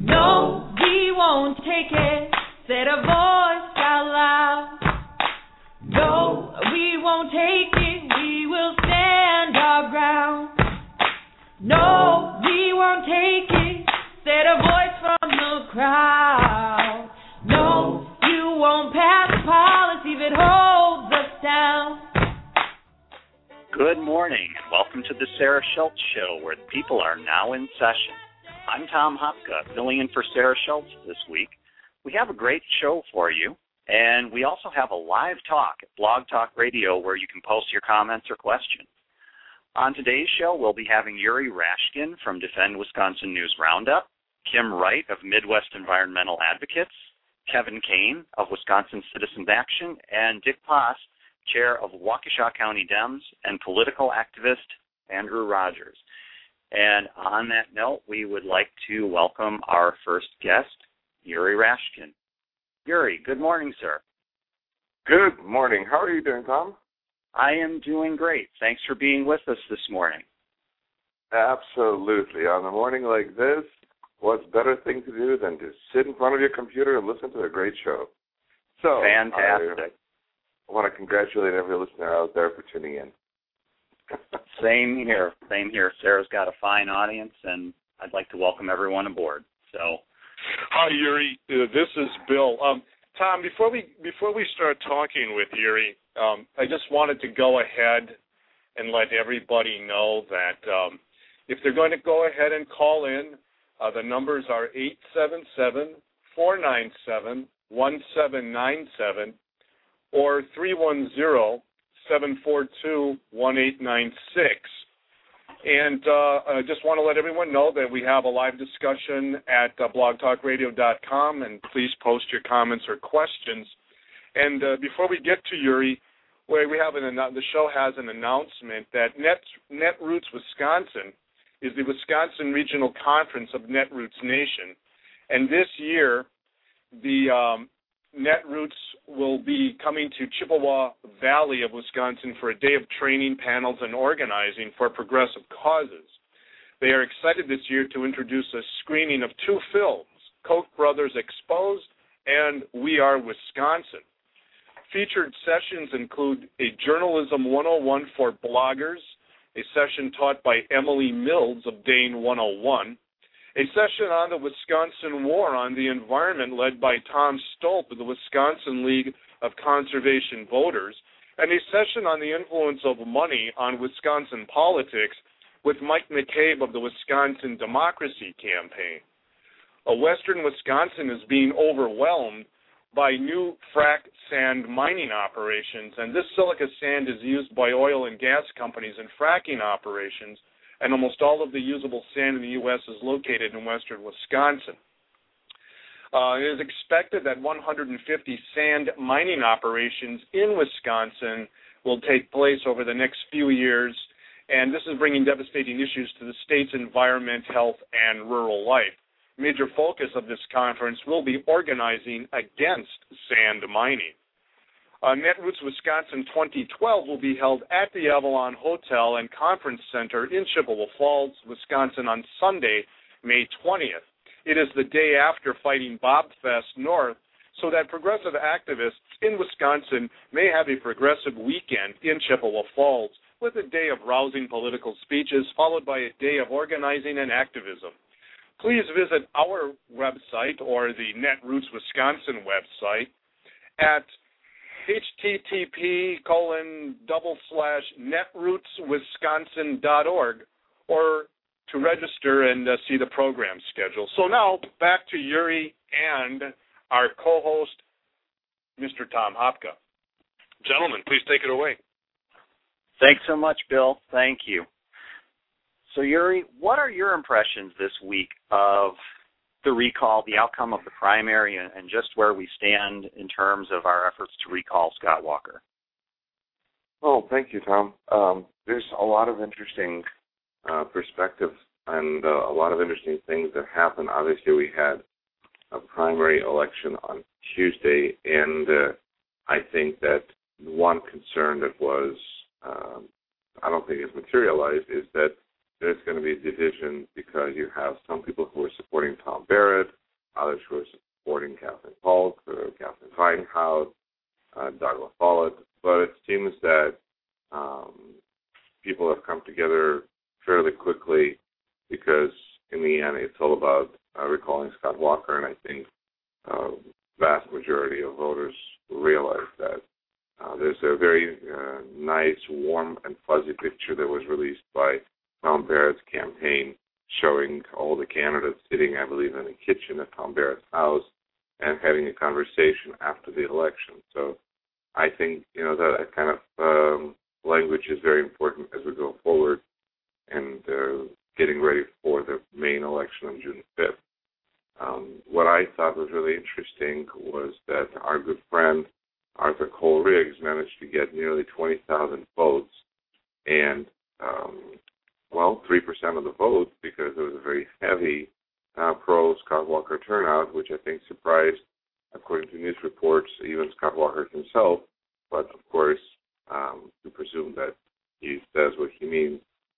No, we won't take it, said a voice out loud. No, we won't take it, we will stand our ground. No, we won't take it, said a voice from the crowd. No, you won't pass a policy that holds us down. Good morning, and welcome to the Sarah Schultz Show, where the people are now in session. I'm Tom Hopka, filling in for Sarah Schultz this week. We have a great show for you, and we also have a live talk at Blog Talk Radio where you can post your comments or questions. On today's show, we'll be having Yuri Rashkin from Defend Wisconsin News Roundup, Kim Wright of Midwest Environmental Advocates, Kevin Kane of Wisconsin Citizens Action, and Dick Paas, chair of Waukesha County Dems, and political activist Andrew Rogers. And on that note, we would like to welcome our first guest, Yuri Rashkin. Yuri, good morning, sir. Good morning. How are you doing, Tom? I am doing great. Thanks for being with us this morning. Absolutely. On a morning like this, what's better thing to do than to sit in front of your computer and listen to a great show? So, fantastic. I want to congratulate every listener out there for tuning in. Same here. Sarah's got a fine audience, and I'd like to welcome everyone aboard. So, hi, Yuri. This is Bill. Tom, before we start talking with Yuri, I just wanted to go ahead and let everybody know that if they're going to go ahead and call in, the numbers are 877-497-1797 or 310-742-1896. And I just want to let everyone know that we have a live discussion at blogtalkradio.com, and please post your comments or questions. And before we get to Yuri, the show has an announcement that Netroots Wisconsin is the Wisconsin Regional Conference of Netroots Nation. And this year, the Netroots will be coming to Chippewa Valley of Wisconsin for a day of training, panels, and organizing for progressive causes. They are excited this year to introduce a screening of two films, Koch brothers Exposed and We Are Wisconsin. Featured sessions include a Journalism 101 for bloggers, a session taught by Emily Mills of Dane 101, a session on the Wisconsin War on the Environment led by Tom Stolp of the Wisconsin League of Conservation Voters, and a session on the influence of money on Wisconsin politics with Mike McCabe of the Wisconsin Democracy Campaign. Western Wisconsin is being overwhelmed by new frac sand mining operations, and this silica sand is used by oil and gas companies in fracking operations, and almost all of the usable sand in the U.S. is located in western Wisconsin. It is expected that 150 sand mining operations in Wisconsin will take place over the next few years, and this is bringing devastating issues to the state's environment, health, and rural life. Major focus of this conference will be organizing against sand mining. Netroots Wisconsin 2012 will be held at the Avalon Hotel and Conference Center in Chippewa Falls, Wisconsin on Sunday, May 20th. It is the day after Fighting Bobfest North, so that progressive activists in Wisconsin may have a progressive weekend in Chippewa Falls with a day of rousing political speeches followed by a day of organizing and activism. Please visit our website or the Netroots Wisconsin website at http://netrootswisconsin.org or to register and see the program schedule. So now back to Yuri and our co-host, Mr. Tom Hopka. Gentlemen, please take it away. Thanks so much, Bill. Thank you. So, Yuri, what are your impressions this week of the recall, the outcome of the primary, and just where we stand in terms of our efforts to recall Scott Walker? Oh, thank you, Tom. There's a lot of interesting perspective and a lot of interesting things that happened. Obviously, we had a primary election on Tuesday, and I think that one concern that was, I don't think is materialized, is that there's going to be a division because you have some people who are supporting Tom Barrett, others who are supporting Kathleen Polk, Kathleen Feinhaus, Douglas Follett. But it seems that people have come together fairly quickly because in the end it's all about recalling Scott Walker, and I think vast majority of voters realize that. There's a very nice, warm, and fuzzy picture that was released by Tom Barrett's campaign showing all the candidates sitting, I believe, in the kitchen at Tom Barrett's house and having a conversation after the election. So I think, that kind of language is very important as we go forward and getting ready for the main election on June 5th. What I thought was really interesting was that our good friend Arthur Cole Riggs managed to get nearly 20,000 votes, and 3% of the vote, because there was a very heavy pro-Scott Walker turnout, which I think surprised, according to news reports, even Scott Walker himself. But of course, to presume that he says what he means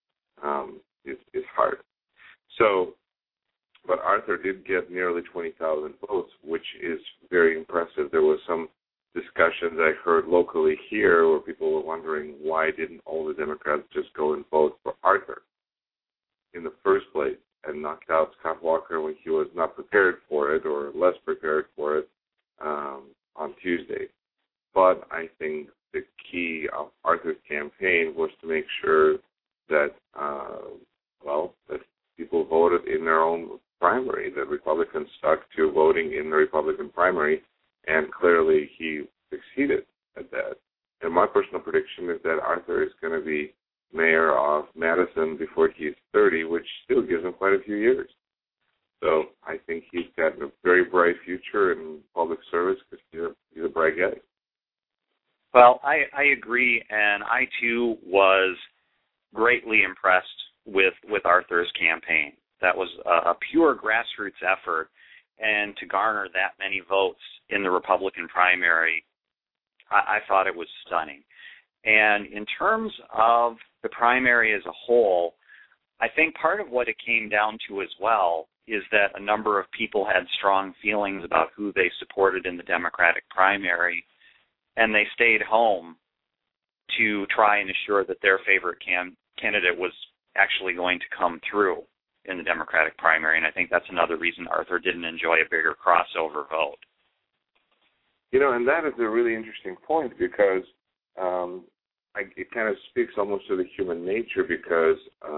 is hard. So, but Arthur did get nearly 20,000 votes, which is very impressive. There was some discussions I heard locally here where people were wondering why didn't all the Democrats just go and vote for Arthur in the first place and knock out Scott Walker when he was not prepared for it or less prepared for it on Tuesday. But I think the key of Arthur's campaign was to make sure that, that people voted in their own primary, that Republicans stuck to voting in the Republican primary, and clearly he succeeded at that. And my personal prediction is that Arthur is going to be mayor of Madison before he's 30, which still gives him quite a few years. So I think he's got a very bright future in public service because he's a bright guy. Well, I agree, and I, too, was greatly impressed with Arthur's campaign. That was a pure grassroots effort, and to garner that many votes in the Republican primary, I thought it was stunning. And in terms of the primary as a whole, I think part of what it came down to as well is that a number of people had strong feelings about who they supported in the Democratic primary, and they stayed home to try and assure that their favorite candidate was actually going to come through in the Democratic primary, and I think that's another reason Arthur didn't enjoy a bigger crossover vote. And that is a really interesting point because it kind of speaks almost to the human nature because,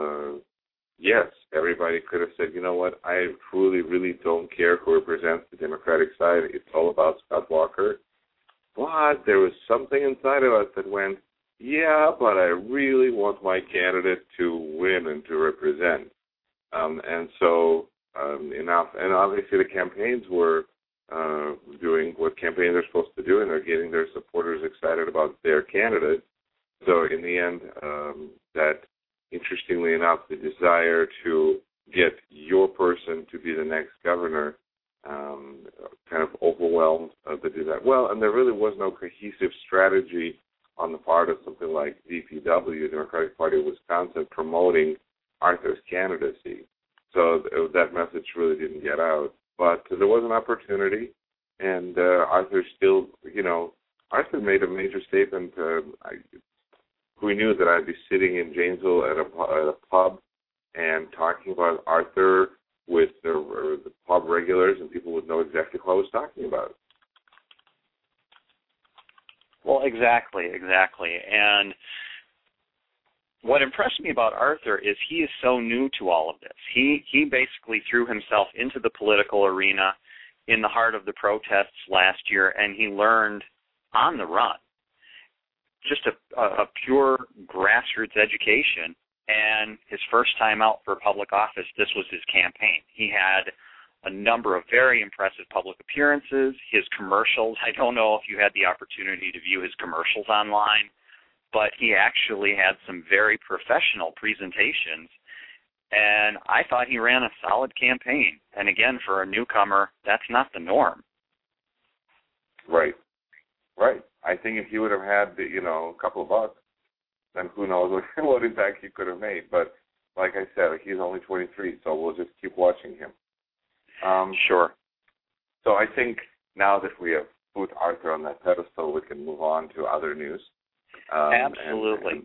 yes, everybody could have said, you know what, I truly, really don't care who represents the Democratic side. It's all about Scott Walker. But there was something inside of us that went, yeah, but I really want my candidate to win and to represent. And so enough. And obviously the campaigns were doing what campaigns are supposed to do, and they're getting their supporters excited about their candidate. So in the end, that, interestingly enough, the desire to get your person to be the next governor kind of overwhelmed the desire. Well, and there really was no cohesive strategy on the part of something like DPW, Democratic Party of Wisconsin, promoting Arthur's candidacy. So that message really didn't get out. But there was an opportunity, and Arthur still, Arthur made a major statement. We knew that I'd be sitting in Janesville at a pub and talking about Arthur with the pub regulars, and people would know exactly who I was talking about. Well, exactly. And what impressed me about Arthur is he is so new to all of this. He basically threw himself into the political arena in the heart of the protests last year, and he learned on the run. Just a pure grassroots education, and his first time out for public office, this was his campaign. He had a number of very impressive public appearances. His commercials, I don't know if you had the opportunity to view his commercials online, but he actually had some very professional presentations, and I thought he ran a solid campaign. And again, for a newcomer, that's not the norm. Right. I think if he would have had, a couple of bucks, then who knows what impact he could have made. But like I said, he's only 23, so we'll just keep watching him. Sure. So I think now that we have put Arthur on that pedestal, we can move on to other news. Absolutely.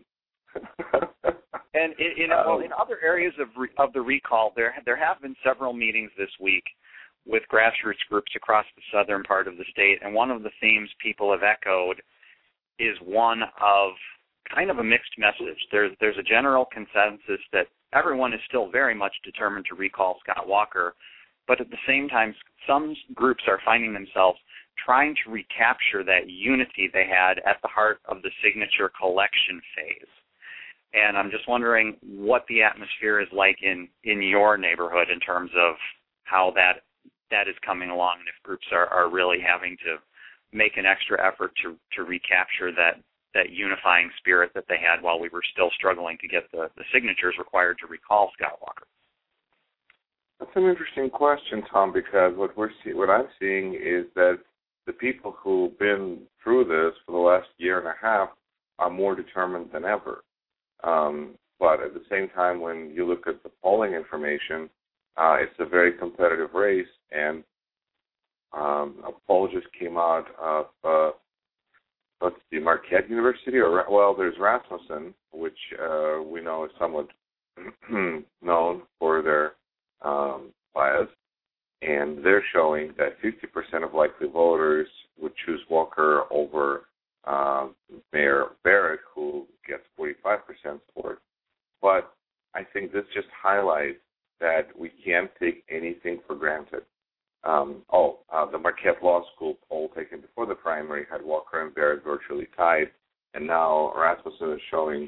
And in other areas of the recall, there have been several meetings this week with grassroots groups across the southern part of the state, and one of the themes people have echoed is one of kind of a mixed message. There's a general consensus that everyone is still very much determined to recall Scott Walker, but at the same time, some groups are finding themselves trying to recapture that unity they had at the heart of the signature collection phase. And I'm just wondering what the atmosphere is like in your neighborhood in terms of how that is coming along, and if groups are really having to make an extra effort to recapture that unifying spirit that they had while we were still struggling to get the signatures required to recall Scott Walker. That's an interesting question, Tom, because what I'm seeing is that the people who've been through this for the last year and a half are more determined than ever. But at the same time, when you look at the polling information, it's a very competitive race, and a poll just came out of, Marquette University, there's Rasmussen, which we know is somewhat known for their bias, and they're showing that 50% of likely voters would choose Walker over Mayor Barrett, who gets 45% support. But I think this just highlights that we can't take anything for granted. The Marquette Law School poll taken before the primary had Walker and Barrett virtually tied, and now Rasmussen is showing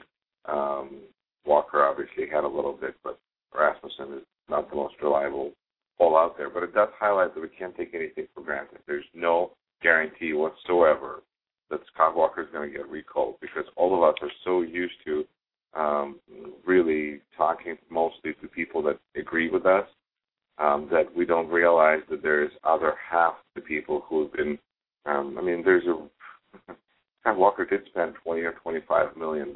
Walker obviously had a little bit, but Rasmussen is not the most reliable poll out there. But it does highlight that we can't take anything for granted. There's no guarantee whatsoever that Scott Walker is going to get recalled, because all of us are so used to really talking mostly to people that agree with us, that we don't realize that there's other half the people who have been, Scott Walker did spend $20 or $25 million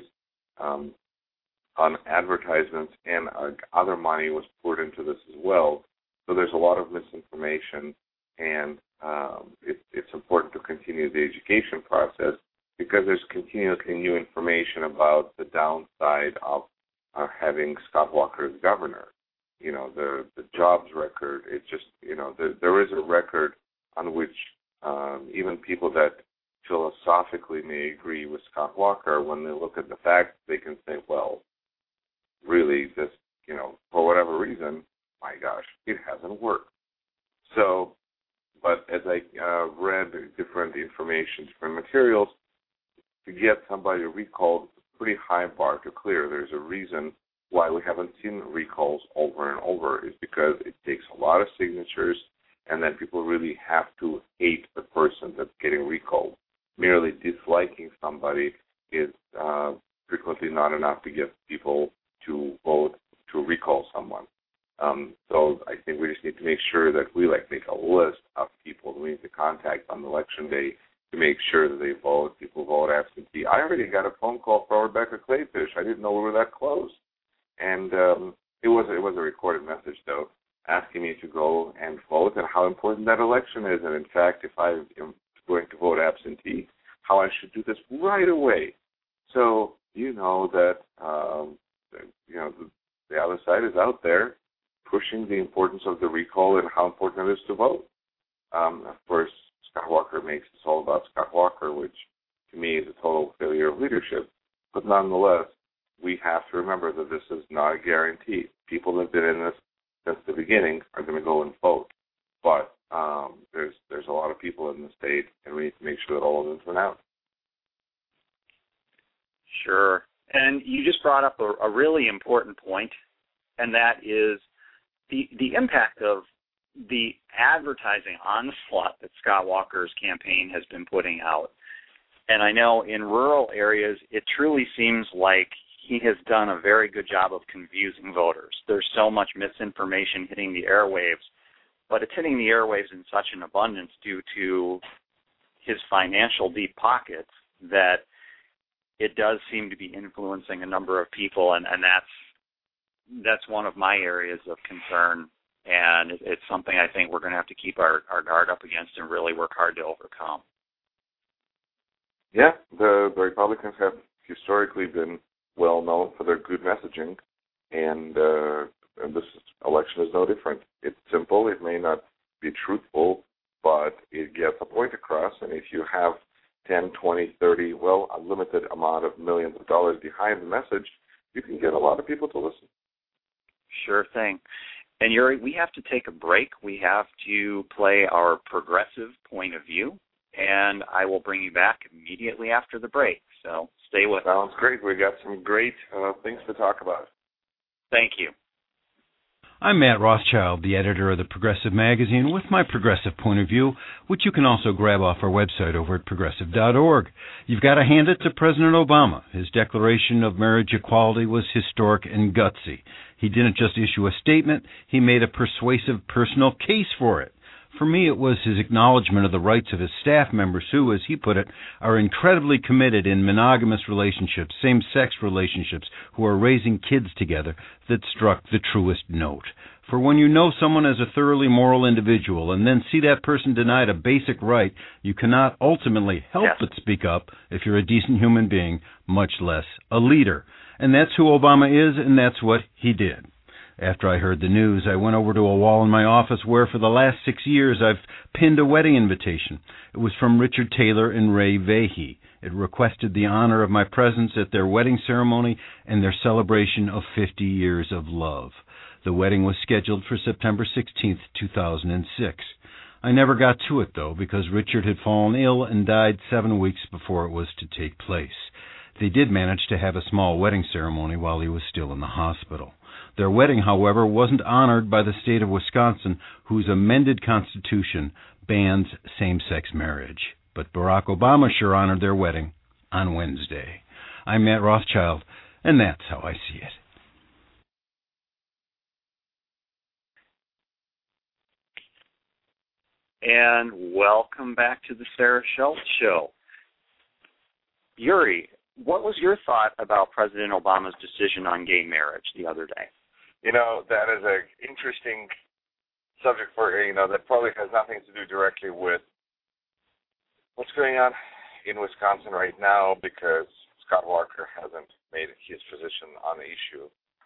on advertisements, and other money was poured into this as well. So there's a lot of misinformation, and it's important to continue the education process, because there's continuously new information about the downside of having Scott Walker as governor. You know, the jobs record, it's just, there is a record on which even people that philosophically may agree with Scott Walker, when they look at the facts, they can say, well, really, this, for whatever reason, my gosh, it hasn't worked. So, but as I read different information, different materials, to get somebody recalled, it's a pretty high bar to clear. There's a reason why we haven't seen recalls over and over, is because it takes a lot of signatures, and then people really have to hate the person that's getting recalled. Merely disliking somebody is frequently not enough to get people to vote to recall someone. So I think we just need to make sure that we make a list of people that we need to contact on election day to make sure that they vote. People vote absentee. I already got a phone call from Rebecca Clayfish. I didn't know we were that close. And it was a recorded message, though, asking me to go and vote and how important that election is. And, in fact, if I am going to vote absentee, how I should do this right away. So you know that, the other side is out there pushing the importance of the recall and how important it is to vote. Of course, Scott Walker makes this all about Scott Walker, which to me is a total failure of leadership. But nonetheless, we have to remember that this is not a guarantee. People that have been in this since the beginning are going to go and vote. But there's a lot of people in the state, and we need to make sure that all of them turn out. Sure. And you just brought up a really important point, and that is the impact of the advertising onslaught that Scott Walker's campaign has been putting out. And I know in rural areas, it truly seems like he has done a very good job of confusing voters. There's so much misinformation hitting the airwaves, but it's hitting the airwaves in such an abundance due to his financial deep pockets that it does seem to be influencing a number of people, and that's one of my areas of concern, and it's something I think we're going to have to keep our guard up against and really work hard to overcome. Yeah, the Republicans have historically been well known for their good messaging, and this election is no different. It's simple. It may not be truthful, but it gets a point across, and if you have 10, 20, 30, a limited amount of millions of dollars behind the message, you can get a lot of people to listen. Sure thing. And Yuri, we have to take a break. We have to play our progressive point of view, and I will bring you back immediately after the break. So stay with us. Sounds great. We got some great things to talk about. Thank you. I'm Matt Rothschild, the editor of the Progressive Magazine, with my progressive point of view, which you can also grab off our website over at progressive.org. You've got to hand it to President Obama. His declaration of marriage equality was historic and gutsy. He didn't just issue a statement, he made a persuasive personal case for it. For me, it was his acknowledgement of the rights of his staff members who, as he put it, are incredibly committed in monogamous relationships, same-sex relationships, who are raising kids together, that struck the truest note. For when you know someone as a thoroughly moral individual and then see that person denied a basic right, you cannot ultimately help but speak up if you're a decent human being, much less a leader. And that's who Obama is, and that's what he did. After I heard the news, I went over to a wall in my office where for the last 6 years I've pinned a wedding invitation. It was from Richard Taylor and Ray Vahey. It requested the honor of my presence at their wedding ceremony and their celebration of 50 years of love. The wedding was scheduled for September 16th, 2006. I never got to it, though, because Richard had fallen ill and died 7 weeks before it was to take place. They did manage to have a small wedding ceremony while he was still in the hospital. Their wedding, however, wasn't honored by the state of Wisconsin, whose amended constitution bans same-sex marriage. But Barack Obama sure honored their wedding on Wednesday. I'm Matt Rothschild, and that's how I see it. And welcome back to the Sarah Schultz Show. Yuri, what was your thought about President Obama's decision on gay marriage the other day? You know, that is an interesting subject for, that probably has nothing to do directly with what's going on in Wisconsin right now, because Scott Walker hasn't made his position on the issue,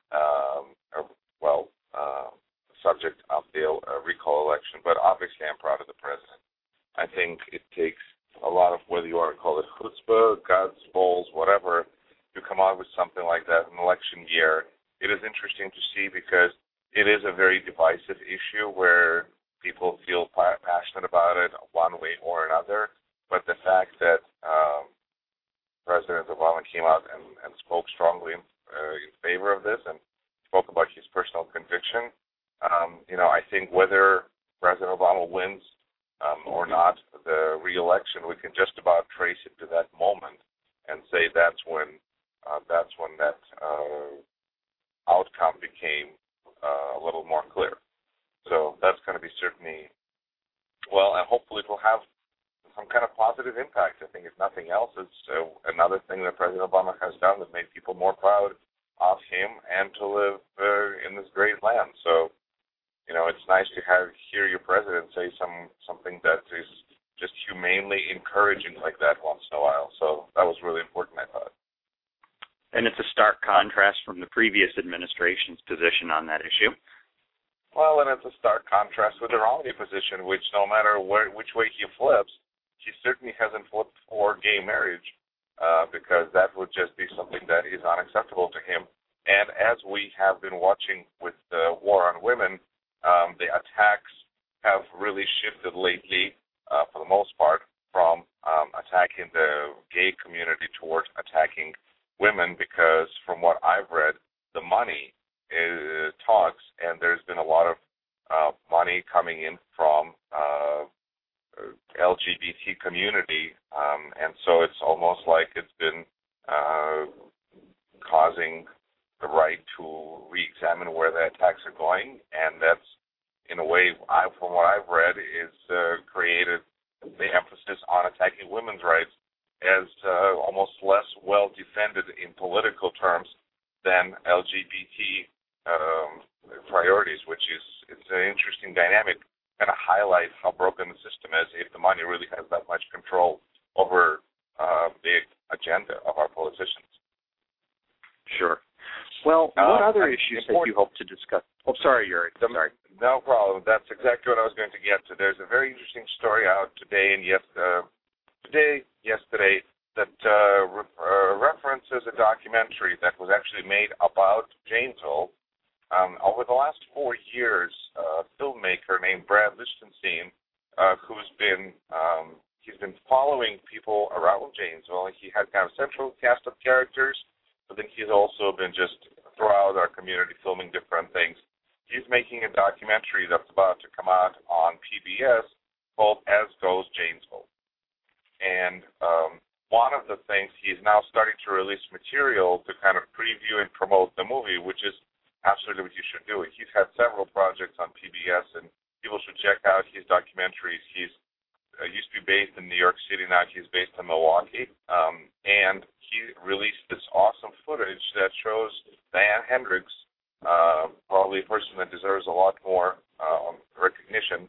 subject of the recall election. But obviously I'm proud of the president. I think it takes a lot of, whether you want to call it chutzpah, guts, balls, whatever, to come out with something like that in an election year. It is interesting to see because it is a very divisive issue where people feel passionate about it one way or another. But the fact that President Obama came out and spoke strongly in favor of this and spoke about his personal conviction, I think whether President Obama wins or not the re-election, we can just about trace it to that moment and say that's when that outcome became a little more clear. So that's going to be certainly, and hopefully it will have some kind of positive impact. I think if nothing else, it's another thing that President Obama has done that made people more proud of him and to live in this great land. So, it's nice to hear your president say something that is just humanely encouraging like that once in a while. So that was really important, I thought. And it's a stark contrast from the previous administration's position on that issue. Well, and it's a stark contrast with the Romney position, which no matter which way he flips, he certainly hasn't flipped for gay marriage, because that would just be something that is unacceptable to him. And as we have been watching with the war on women, the attacks have really shifted lately, for the most part, from attacking the gay community towards attacking women, because from what I've read, the money talks, and there's been a lot of money coming in from LGBT community, and so it's almost like it's been causing the right to re-examine where the attacks are going, and that's, in a way, from what I've read, is created the emphasis on attacking women's rights as almost less well defended in political terms than LGBT priorities, which it's an interesting dynamic, kind of highlights how broken the system is if the money really has that much control over the agenda of our politicians. Sure. Well, what other issues that you hope to discuss? Oh, sorry, Yuri. Sorry. No problem. That's exactly what I was going to get to. There's a very interesting story out today and yesterday that references a documentary that was actually made about Janesville. Over the last 4 years, a filmmaker named Brad Lichtenstein, he's been following people around Janesville. He had kind of a central cast of characters, but then he's also been just throughout our community filming different things. He's making a documentary that's about to come out on PBS called As Goes Janesville. And one of the things, he's now starting to release material to kind of preview and promote the movie, which is absolutely what you should do. He's had several projects on PBS, and people should check out his documentaries. He's used to be based in New York City, now he's based in Milwaukee. And he released this awesome footage that shows Diane Hendricks, probably a person that deserves a lot more recognition,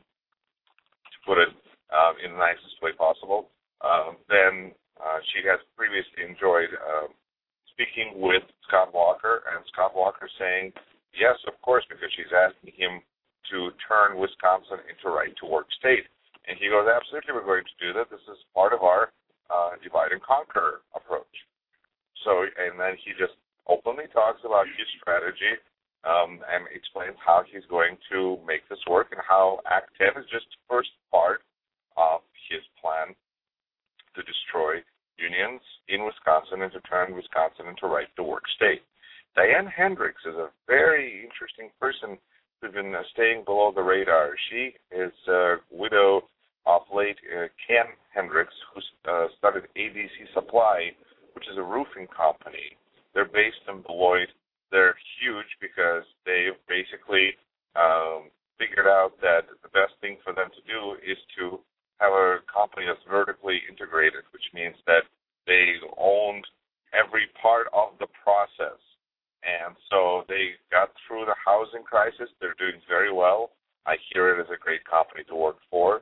to put it in the nicest way possible, than she has previously enjoyed, speaking with Scott Walker, and Scott Walker saying, yes, of course, because she's asking him to turn Wisconsin into right-to-work state. And he goes, absolutely, we're going to do that. This is part of our divide and conquer approach. So, and then he just openly talks about his strategy and explains how he's going to make this work and how Act 10 is just the first part of his plan to destroy unions in Wisconsin and to turn Wisconsin into right-to-work state. Diane Hendricks is a very interesting person who's been staying below the radar. She is a widow of late Ken Hendricks, who started ABC Supply, which is a roofing company. They're based in Beloit. They're huge because they've basically figured out that the best thing for them to do is to have a company that's vertically integrated, which means that they owned every part of the process. And so they got through the housing crisis. They're doing very well. I hear it as a great company to work for.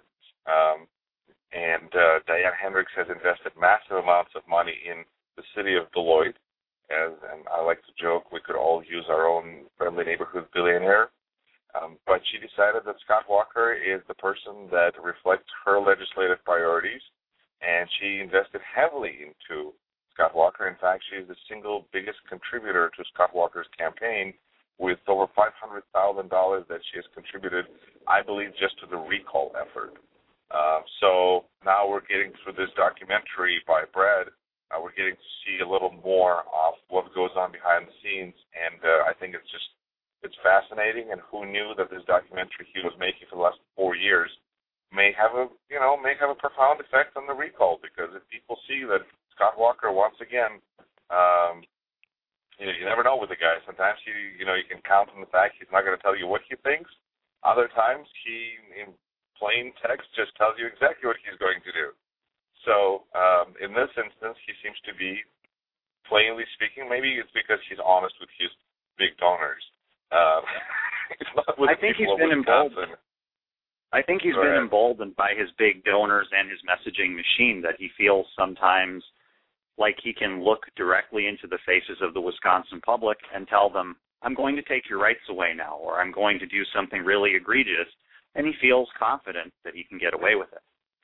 And Diane Hendricks has invested massive amounts of money in the city of Beloit. And I like to joke, we could all use our own friendly neighborhood billionaire. But she decided that Scott Walker is the person that reflects her legislative priorities, and she invested heavily into Scott Walker. In fact, she is the single biggest contributor to Scott Walker's campaign, with over $500,000 that she has contributed, I believe, just to the recall effort. So now we're getting through this documentary by Brad. We're getting to see a little more of what goes on behind the scenes, and I think it's fascinating. And who knew that this documentary he was making for the last 4 years may have a profound effect on the recall, because if people see that Scott Walker once again, you never know with the guy. Sometimes you can count on the fact he's not going to tell you what he thinks. Other times he, in plain text, just tells you exactly what he's going to do. So in this instance, he seems to be, plainly speaking, maybe it's because he's honest with his big donors. I think he's been emboldened. I think he's been emboldened by his big donors and his messaging machine, that he feels sometimes like he can look directly into the faces of the Wisconsin public and tell them, I'm going to take your rights away now, or I'm going to do something really egregious, and he feels confident that he can get away with it.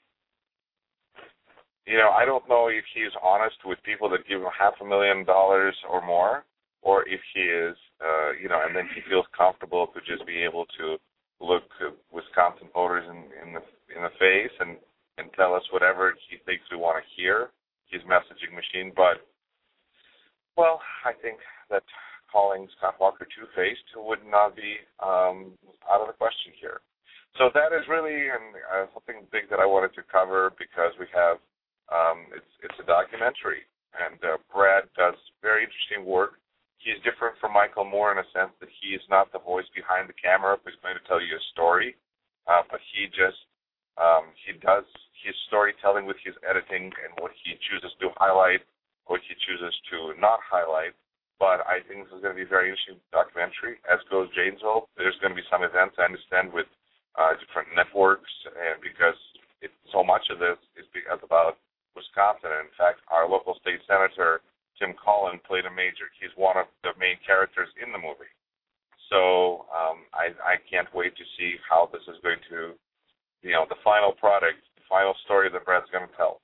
I don't know if he's honest with people that give him $500,000 or more, or if he is, and then he feels comfortable to just be able to look Wisconsin voters in the face and tell us whatever he thinks we want to hear, his messaging machine. But, well, I think that calling Scott Walker two-faced would not be out of the question here. So that is really something big that I wanted to cover, because we have it's a documentary, and Brad does very interesting work. He's different from Michael Moore in a sense that he is not the voice behind the camera who's going to tell you a story, but he does his storytelling with his editing and what he chooses to highlight, what he chooses to not highlight. but I think this is going to be a very interesting documentary, as goes Janesville. There's going to be some events, I understand, with different networks, and because so much of this is about Wisconsin. And in fact, our local state senator, Tim Collin, played he's one of the main characters in the movie. So I can't wait to see how this is going to, the final product, the final story that Brad's going to tell.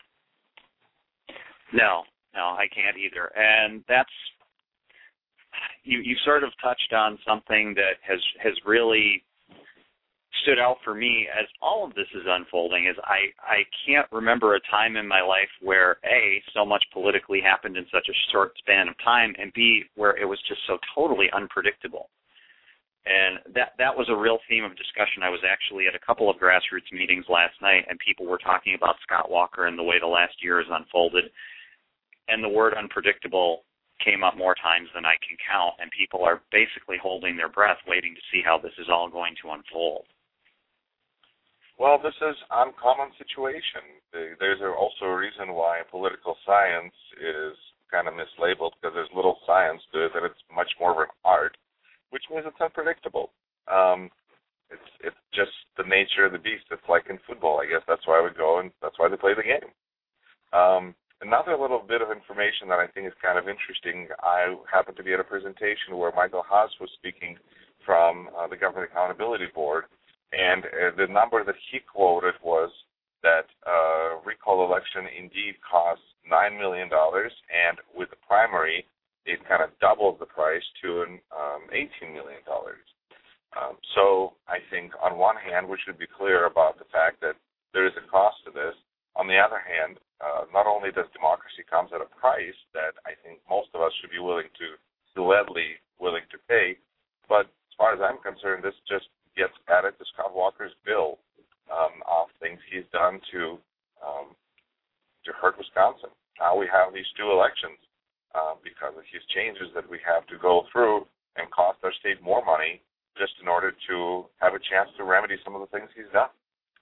No, I can't either. And that's, you sort of touched on something that has really stood out for me as all of this is unfolding. Is I can't remember a time in my life where A, so much politically happened in such a short span of time, and B, where it was just so totally unpredictable. And that was a real theme of discussion. I was actually at a couple of grassroots meetings last night, and people were talking about Scott Walker and the way the last year has unfolded. And the word unpredictable came up more times than I can count, and people are basically holding their breath, waiting to see how this is all going to unfold. Well, this is an uncommon situation. There's also a reason why political science is kind of mislabeled, because there's little science to it, and it's much more of an art, which means it's unpredictable. It's just the nature of the beast. It's like in football, I guess. That's why we go, and that's why they play the game. Another little bit of information that I think is kind of interesting, I happened to be at a presentation where Michael Haas was speaking from the Government Accountability Board, and the number that he quoted was that recall election indeed costs $9 million, and with the primary, it kind of doubles the price to $18 million. So I think on one hand, we should be clear about the fact that there is a cost to this. On the other hand, not only does democracy comes at a price that I think most of us should be gladly willing to pay, but as far as I'm concerned, this just gets added to Scott Walker's bill of things he's done to hurt Wisconsin. Now we have these two elections because of his changes that we have to go through and cost our state more money just in order to have a chance to remedy some of the things he's done.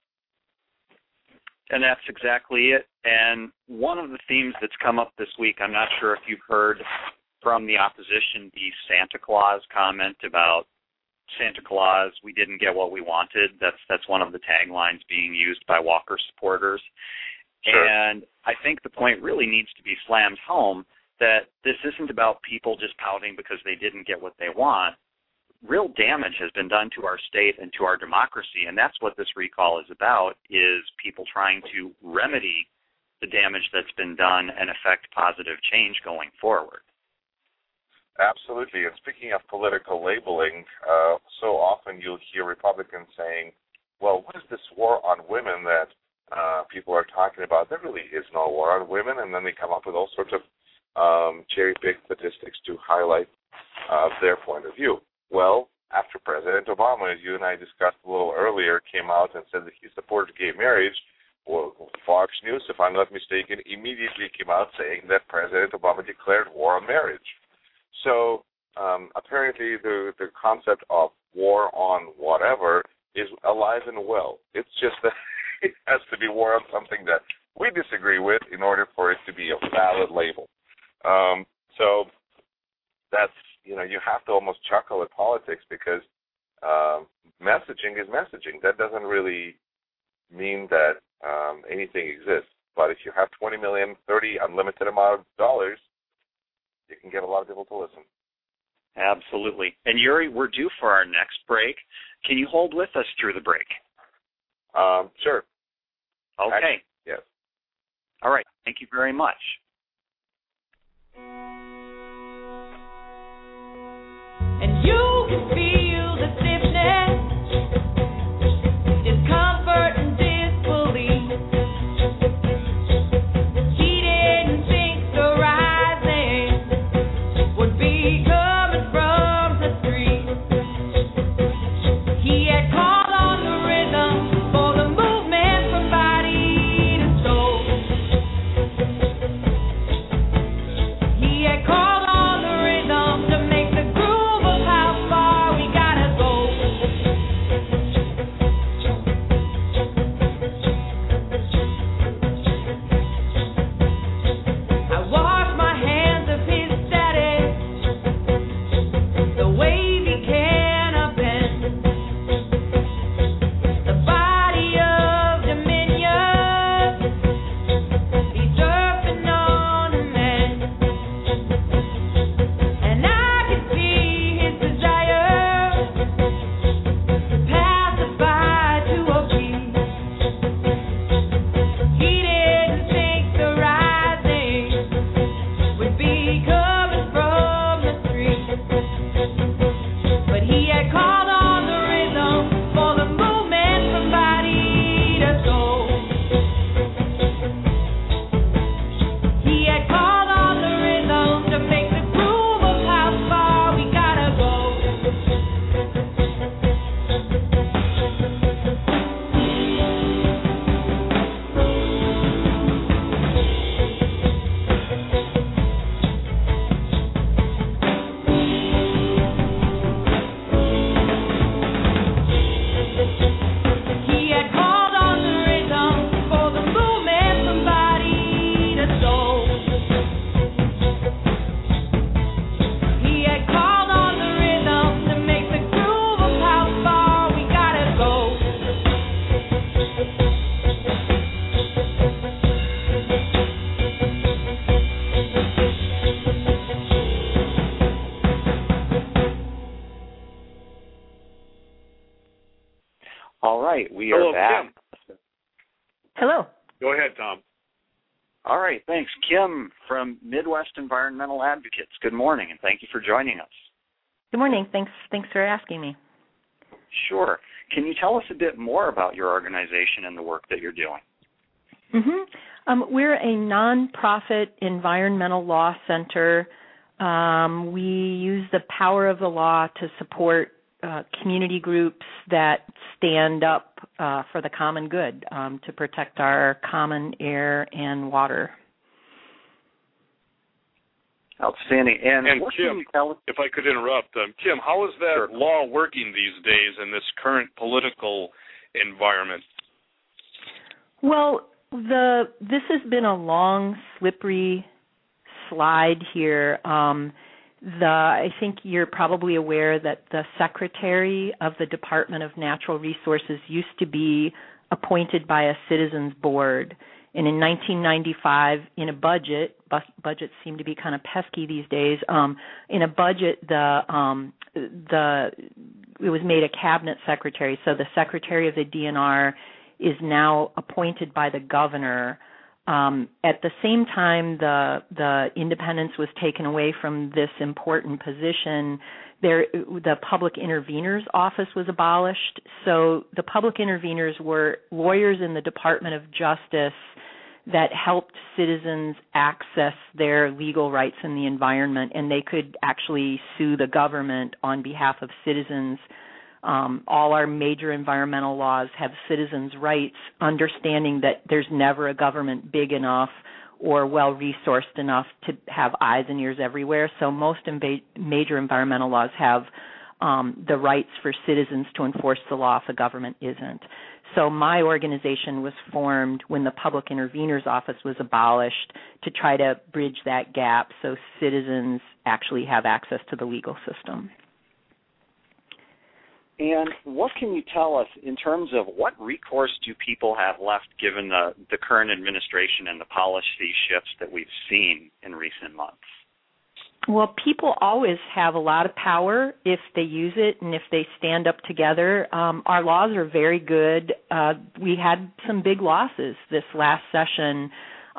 And that's exactly it. And one of the themes that's come up this week, I'm not sure if you've heard from the opposition, the Santa Claus comment about Santa Claus, we didn't get what we wanted. That's one of the taglines being used by Walker supporters. Sure. And I think the point really needs to be slammed home that this isn't about people just pouting because they didn't get what they want. Real damage has been done to our state and to our democracy, and that's what this recall is about, is people trying to remedy the damage that's been done and affect positive change going forward. Absolutely. And speaking of political labeling, so often you'll hear Republicans saying, well, what is this war on women that people are talking about? There really is no war on women, and then they come up with all sorts of cherry-picked statistics to highlight their point of view. Well, after President Obama, as you and I discussed a little earlier, came out and said that he supported gay marriage, well, Fox News, if I'm not mistaken, immediately came out saying that President Obama declared war on marriage. So apparently the concept of war on whatever is alive and well. It's just that it has to be war on something that we disagree with in order for it to be a valid label. So that's, you have to almost chuckle at politics because messaging is messaging. That doesn't really mean that anything exists. But if you have 20 million, 30 unlimited amount of dollars, you can get a lot of people to listen. Absolutely. And Yuri, we're due for our next break. Can you hold with us through the break? Sure. Okay. Actually, yes. All right. Thank you very much. And you can feel the stiffness, discomfort and disbelief. Heated instincts arising would be coming from the street. He had called on the rhythm for the movement from body to soul. He had right, we Hello, are back. Kim. Hello. Go ahead, Tom. All right, thanks. Kim from Midwest Environmental Advocates. Good morning, and thank you for joining us. Good morning. Thanks for asking me. Sure. Can you tell us a bit more about your organization and the work that you're doing? We're a nonprofit environmental law center. We use the power of the law to support community groups that stand up for the common good, to protect our common air and water. Outstanding. And what Kim, can you tell us? if I could interrupt, Kim, how is that Sure. law working these days in this current political environment? Well, this has been a long, slippery slide here. I think you're probably aware that the Secretary of the Department of Natural Resources used to be appointed by a citizens board. And in 1995, in a budget, budgets seem to be kind of pesky these days. In a budget, it was made a cabinet secretary. So the Secretary of the DNR is now appointed by the governor. At the same time, the independence was taken away from this important position. The public interveners office was abolished. So the public interveners were lawyers in the Department of Justice that helped citizens access their legal rights in the environment, and they could actually sue the government on behalf of citizens. All our major environmental laws have citizens' rights, understanding that there's never a government big enough or well-resourced enough to have eyes and ears everywhere. So most major environmental laws have the rights for citizens to enforce the law if the government isn't. So my organization was formed when the Public Interveners Office was abolished to try to bridge that gap so citizens actually have access to the legal system. And what can you tell us in terms of what recourse do people have left given the current administration and the policy shifts that we've seen in recent months? Well, people always have a lot of power if they use it and if they stand up together. Our laws are very good. We had some big losses this last session.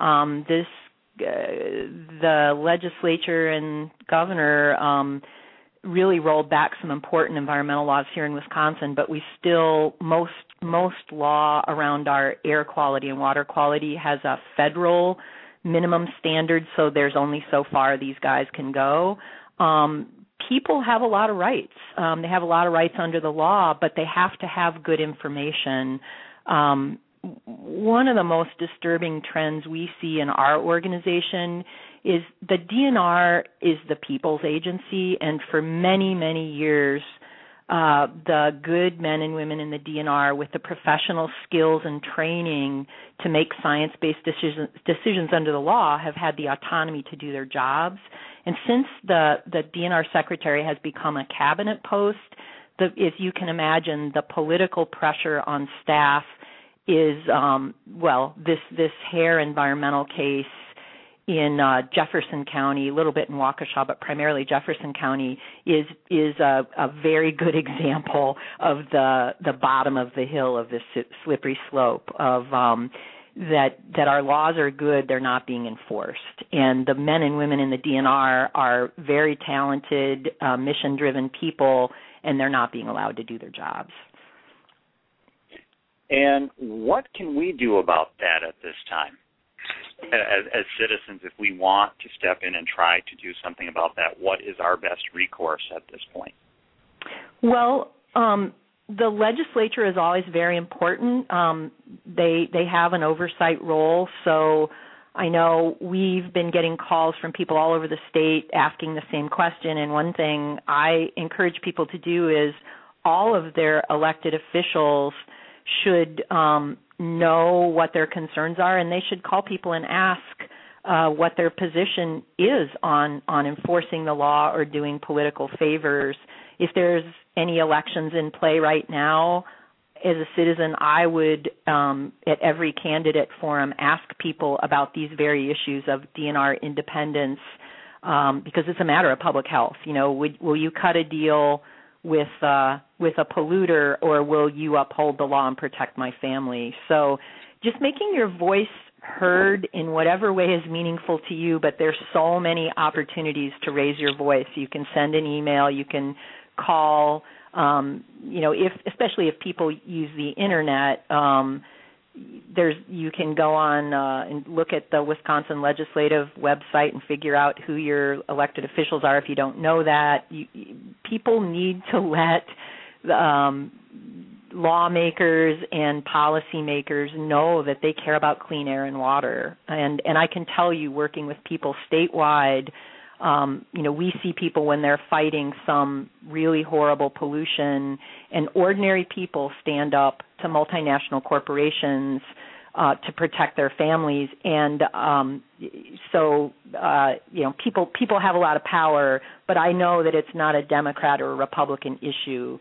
The legislature and governor really rolled back some important environmental laws here in Wisconsin, but we still, most law around our air quality and water quality has a federal minimum standard, so there's only so far these guys can go. People have a lot of rights. They have a lot of rights under the law, but they have to have good information. One of the most disturbing trends we see in our organization is the DNR is the people's agency, and for many, many years, the good men and women in the DNR with the professional skills and training to make science-based decisions under the law have had the autonomy to do their jobs. And since the DNR secretary has become a cabinet post, if you can imagine, the political pressure on staff is, this hair environmental case in Jefferson County, a little bit in Waukesha, but primarily Jefferson County, is a very good example of the bottom of the hill of this slippery slope of that our laws are good, they're not being enforced. And the men and women in the DNR are very talented, mission-driven people, and they're not being allowed to do their jobs. And what can we do about that at this time? As citizens, if we want to step in and try to do something about that, what is our best recourse at this point? Well, the legislature is always very important. They have an oversight role, so I know we've been getting calls from people all over the state asking the same question, and one thing I encourage people to do is all of their elected officials should know what their concerns are, and they should call people and ask what their position is on enforcing the law or doing political favors. If there's any elections in play right now, as a citizen, I would, at every candidate forum, ask people about these very issues of DNR independence because it's a matter of public health. You know, will you cut a deal with a polluter, or will you uphold the law and protect my family? So just making your voice heard in whatever way is meaningful to you, but there's so many opportunities to raise your voice. You can send an email, you can call, especially if people use the internet, you can go on and look at the Wisconsin legislative website and figure out who your elected officials are if you don't know that. People need to let lawmakers and policymakers know that they care about clean air and water. And I can tell you, working with people statewide, we see people when they're fighting some really horrible pollution, and ordinary people stand up to multinational corporations to protect their families. And people have a lot of power, but I know that it's not a Democrat or a Republican issue.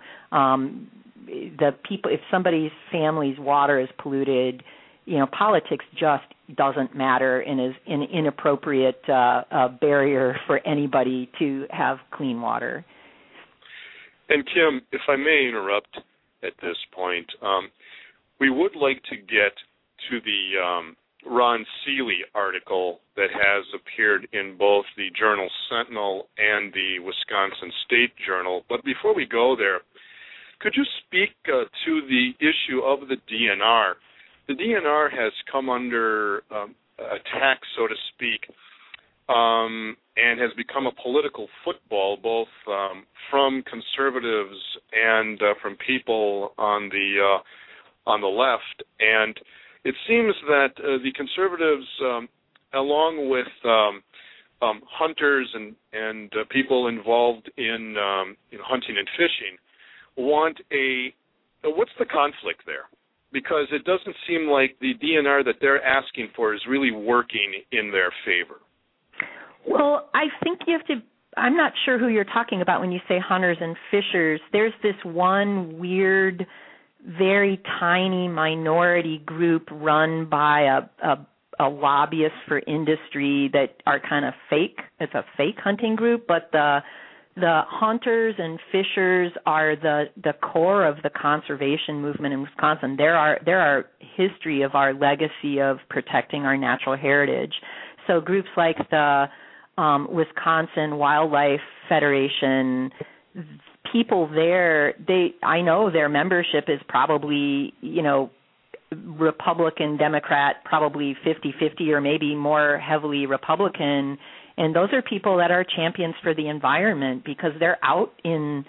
If somebody's family's water is polluted, politics just doesn't matter and is an inappropriate barrier for anybody to have clean water. And Kim, if I may interrupt at this point, we would like to get to the Ron Seeley article that has appeared in both the Journal Sentinel and the Wisconsin State Journal. But before we go there, could you speak to the issue of the DNR? The DNR has come under attack, so to speak, and has become a political football, both from conservatives and from people on the left. And it seems that the conservatives, along with hunters and people involved in hunting and fishing, want what's the conflict there? Because it doesn't seem like the DNR that they're asking for is really working in their favor. Well, I think you have to – I'm not sure who you're talking about when you say hunters and fishers. There's this one weird, very tiny minority group run by a lobbyist for industry that are kind of fake. It's a fake hunting group, but the hunters and fishers are the core of the conservation movement in Wisconsin. They're our history of our legacy of protecting our natural heritage. So groups like the Wisconsin Wildlife Federation, people there, I know their membership is probably, Republican, Democrat, probably 50-50 or maybe more heavily Republican. And those are people that are champions for the environment because they're out in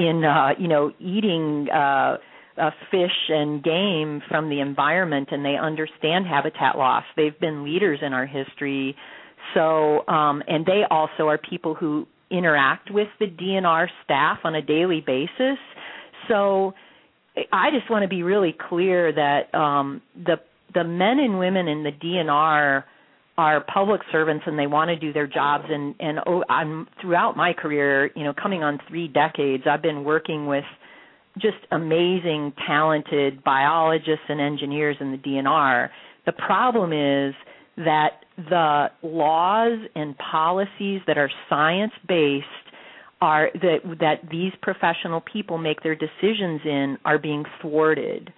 eating fish and game from the environment, and they understand habitat loss. They've been leaders in our history. So, and they also are people who interact with the DNR staff on a daily basis. So I just want to be really clear that the men and women in the DNR are public servants and they want to do their jobs. And I'm throughout my career, coming on 3 decades, I've been working with just amazing, talented biologists and engineers in the DNR. The problem is that the laws and policies that are science-based are that these professional people make their decisions in are being thwarted.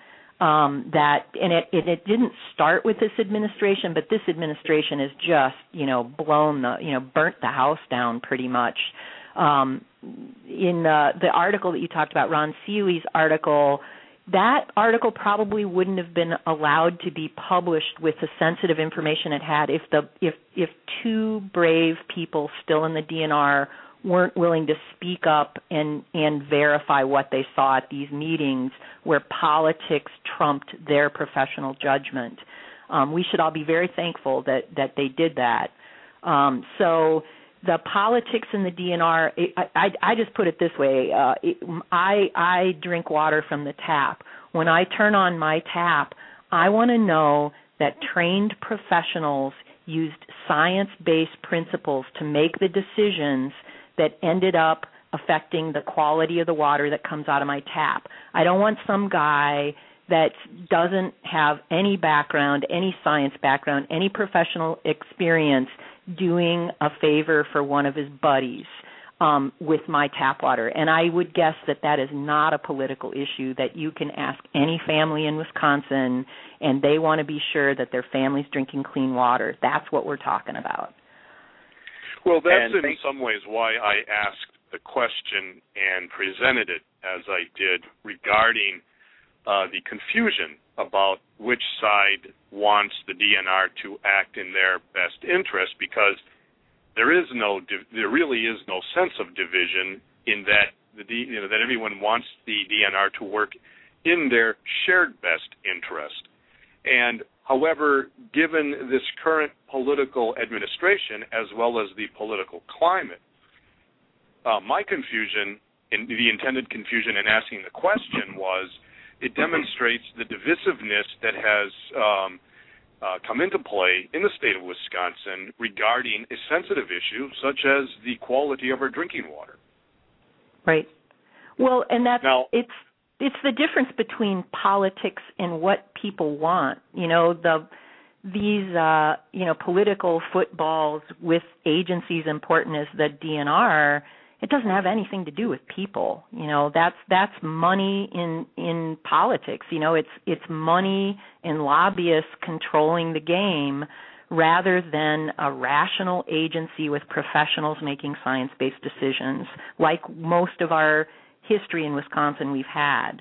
It didn't start with this administration, but this administration has just, burnt the house down pretty much. In the article that you talked about, Ron Seeley's article, that article probably wouldn't have been allowed to be published with the sensitive information it had if 2 brave people still in the DNR weren't willing to speak up and verify what they saw at these meetings where politics trumped their professional judgment. We should all be very thankful that they did that. So the politics in the DNR, I just put it this way. I drink water from the tap. When I turn on my tap, I want to know that trained professionals used science-based principles to make the decisions that ended up affecting the quality of the water that comes out of my tap. I don't want some guy that doesn't have any background, any science background, any professional experience doing a favor for one of his buddies. with my tap water. And I would guess that is not a political issue, that you can ask any family in Wisconsin and they want to be sure that their family's drinking clean water. That's what we're talking about. Well, that's in some ways why I asked the question and presented it as I did regarding the confusion about which side wants the DNR to act in their best interest, because there really is no sense of division in that that everyone wants the DNR to work in their shared best interest. And however, given this current political administration as well as the political climate, my confusion, the intended confusion in asking the question was, it demonstrates the divisiveness that has come into play in the state of Wisconsin regarding a sensitive issue such as the quality of our drinking water. Right. Well, and it's the difference between politics and what people want. These political footballs with agencies important as the DNR, it doesn't have anything to do with people. That's money in politics. It's money and lobbyists controlling the game rather than a rational agency with professionals making science-based decisions, like most of our history in Wisconsin we've had.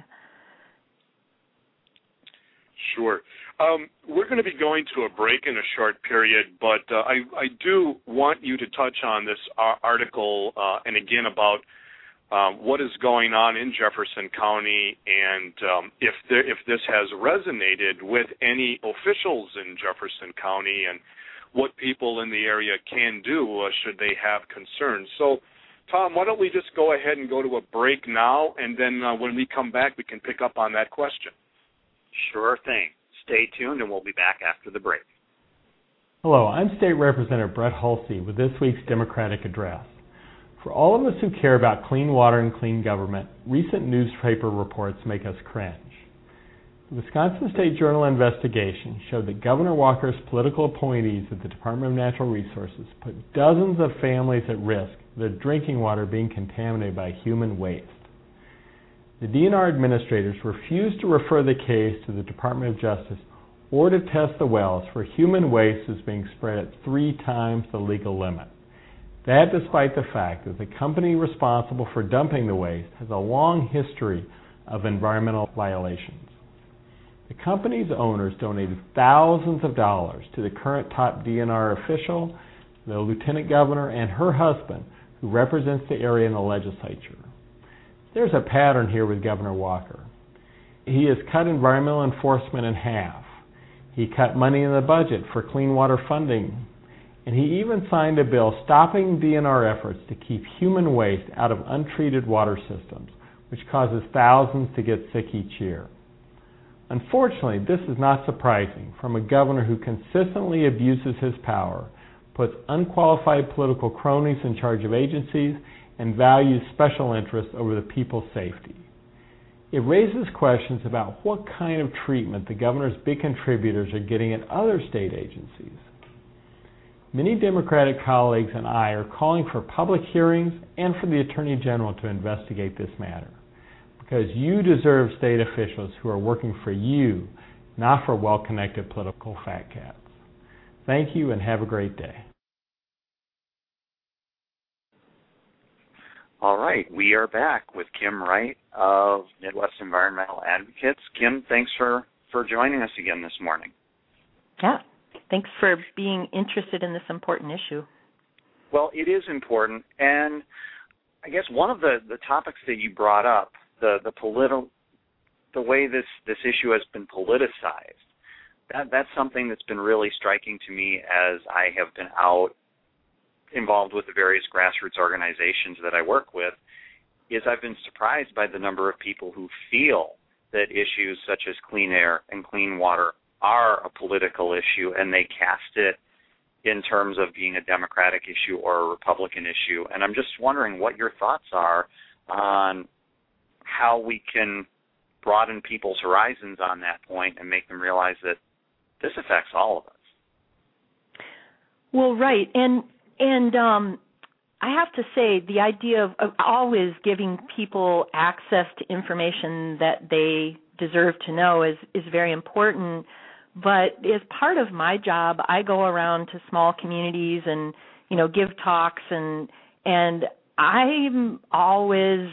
Sure. We're going to be going to a break in a short period, but I do want you to touch on this article and again about what is going on in Jefferson County, and if this has resonated with any officials in Jefferson County, and what people in the area can do should they have concerns. So, Tom, why don't we just go ahead and go to a break now, and then when we come back, we can pick up on that question. Sure thing. Stay tuned, and we'll be back after the break. Hello, I'm State Representative Brett Hulsey with this week's Democratic Address. For all of us who care about clean water and clean government, recent newspaper reports make us cringe. The Wisconsin State Journal investigation showed that Governor Walker's political appointees at the Department of Natural Resources put dozens of families at risk of their drinking water being contaminated by human waste. The DNR administrators refused to refer the case to the Department of Justice or to test the wells where human waste is being spread at 3 times the legal limit. That despite the fact that the company responsible for dumping the waste has a long history of environmental violations. The company's owners donated thousands of dollars to the current top DNR official, the lieutenant governor, and her husband, who represents the area in the legislature. There's a pattern here with Governor Walker. He has cut environmental enforcement in half. He cut money in the budget for clean water funding. And he even signed a bill stopping DNR efforts to keep human waste out of untreated water systems, which causes thousands to get sick each year. Unfortunately, this is not surprising from a governor who consistently abuses his power, puts unqualified political cronies in charge of agencies, and values special interests over the people's safety. It raises questions about what kind of treatment the governor's big contributors are getting at other state agencies. Many Democratic colleagues and I are calling for public hearings and for the Attorney General to investigate this matter, because you deserve state officials who are working for you, not for well-connected political fat cats. Thank you and have a great day. All right, we are back with Kim Wright of Midwest Environmental Advocates. Kim, thanks for joining us again this morning. Yeah, thanks for being interested in this important issue. Well, it is important, and I guess one of the topics that you brought up, the way this issue has been politicized, that's something that's been really striking to me as I have been out involved with the various grassroots organizations that I work with, is I've been surprised by the number of people who feel that issues such as clean air and clean water are a political issue, and they cast it in terms of being a Democratic issue or a Republican issue. And I'm just wondering what your thoughts are on how we can broaden people's horizons on that point and make them realize that this affects all of us. Well, right. And I have to say the idea of always giving people access to information that they deserve to know is very important. But as part of my job, I go around to small communities and, give talks, and I'm always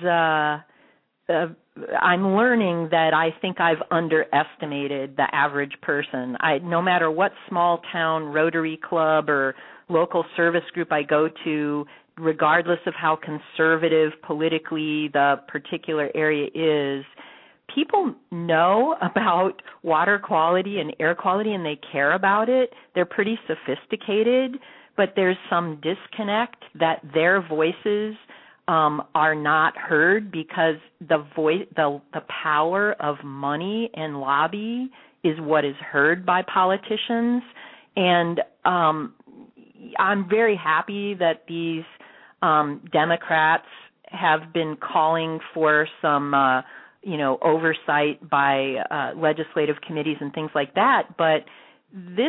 I'm learning that I think I've underestimated the average person. No matter what small town Rotary Club or local service group I go to, regardless of how conservative politically the particular area is, people know about water quality and air quality, and they care about it. They're pretty sophisticated, but there's some disconnect that their voices are not heard because the power of money and lobby is what is heard by politicians. And I'm very happy that these Democrats have been calling for some oversight by legislative committees and things like that. But this,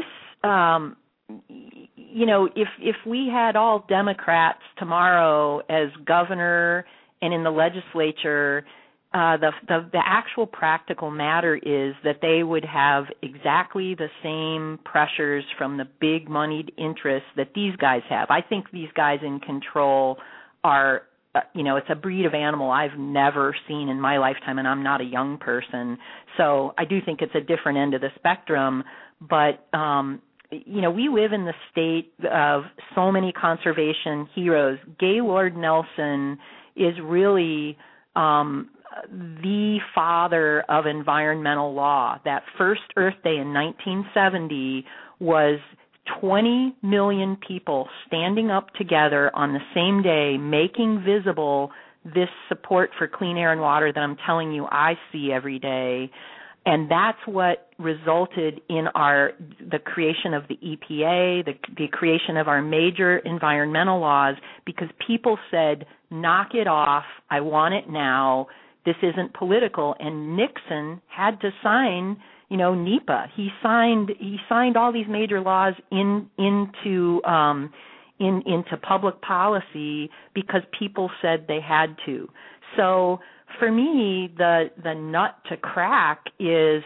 if we had all Democrats tomorrow as governor and in the legislature, the actual practical matter is that they would have exactly the same pressures from the big moneyed interests that these guys have. I think these guys in control are it's a breed of animal I've never seen in my lifetime, and I'm not a young person. So I do think it's a different end of the spectrum. But, we live in the state of so many conservation heroes. Gaylord Nelson is really the father of environmental law. That first Earth Day in 1970 was 20 million people standing up together on the same day, making visible this support for clean air and water that I'm telling you I see every day. And that's what resulted in the creation of the EPA, the creation of our major environmental laws, because people said, knock it off, I want it now, this isn't political. And Nixon had to sign NEPA. He signed all these major laws into public policy because people said they had to. So for me, the nut to crack is,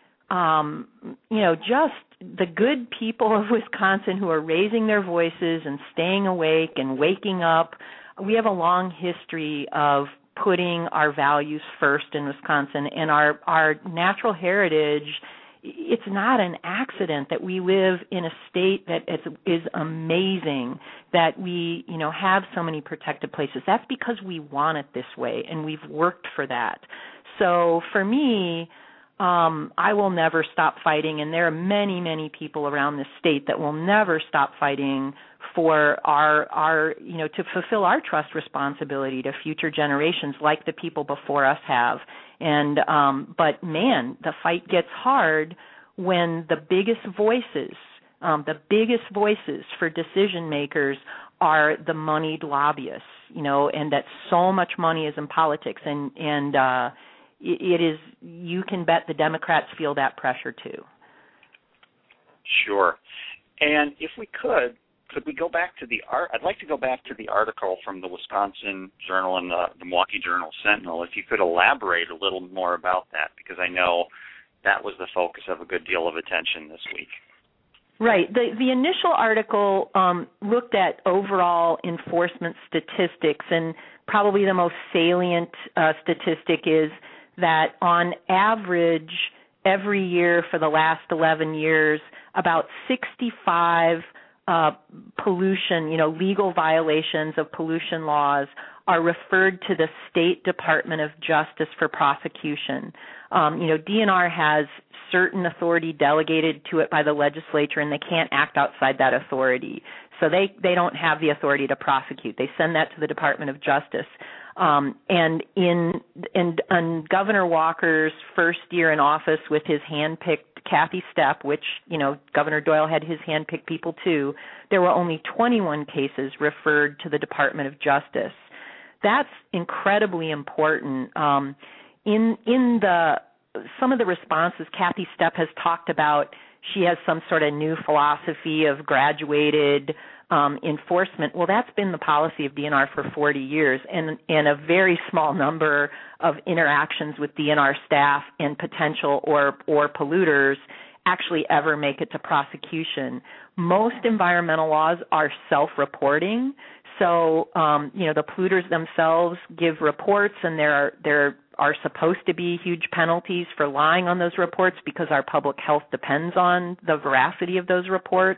just the good people of Wisconsin who are raising their voices and staying awake and waking up. We have a long history of putting our values first in Wisconsin, and our natural heritage. It's not an accident that we live in a state that is amazing, that we, have so many protected places. That's because we want it this way, and we've worked for that. So for me, I will never stop fighting, and there are many, many people around this state that will never stop fighting for our to fulfill our trust responsibility to future generations like the people before us have. And but man, the fight gets hard when the biggest voices for decision makers are the moneyed lobbyists, and that so much money is in politics, and it is, you can bet the Democrats feel that pressure too. Sure. And if we could we go back to I'd like to go back to the article from the Wisconsin Journal and the Milwaukee Journal Sentinel, if you could elaborate a little more about that, because I know that was the focus of a good deal of attention this week. Right. The initial article looked at overall enforcement statistics, and probably the most salient statistic is that on average, every year for the last 11 years, about 65 pollution, legal violations of pollution laws are referred to the State Department of Justice for prosecution. DNR has certain authority delegated to it by the legislature, and they can't act outside that authority. So they don't have the authority to prosecute. They send that to the Department of Justice. And on Governor Walker's first year in office with his hand-picked Kathy Stepp, which, Governor Doyle had his hand-picked people too, there were only 21 cases referred to the Department of Justice. That's incredibly important. In some of the responses, Kathy Stepp has talked about she has some sort of new philosophy of graduated enforcement. Well, that's been the policy of DNR for 40 years, and a very small number of interactions with DNR staff and potential or polluters actually ever make it to prosecution. Most environmental laws are self-reporting, so the polluters themselves give reports, and there are supposed to be huge penalties for lying on those reports because our public health depends on the veracity of those reports.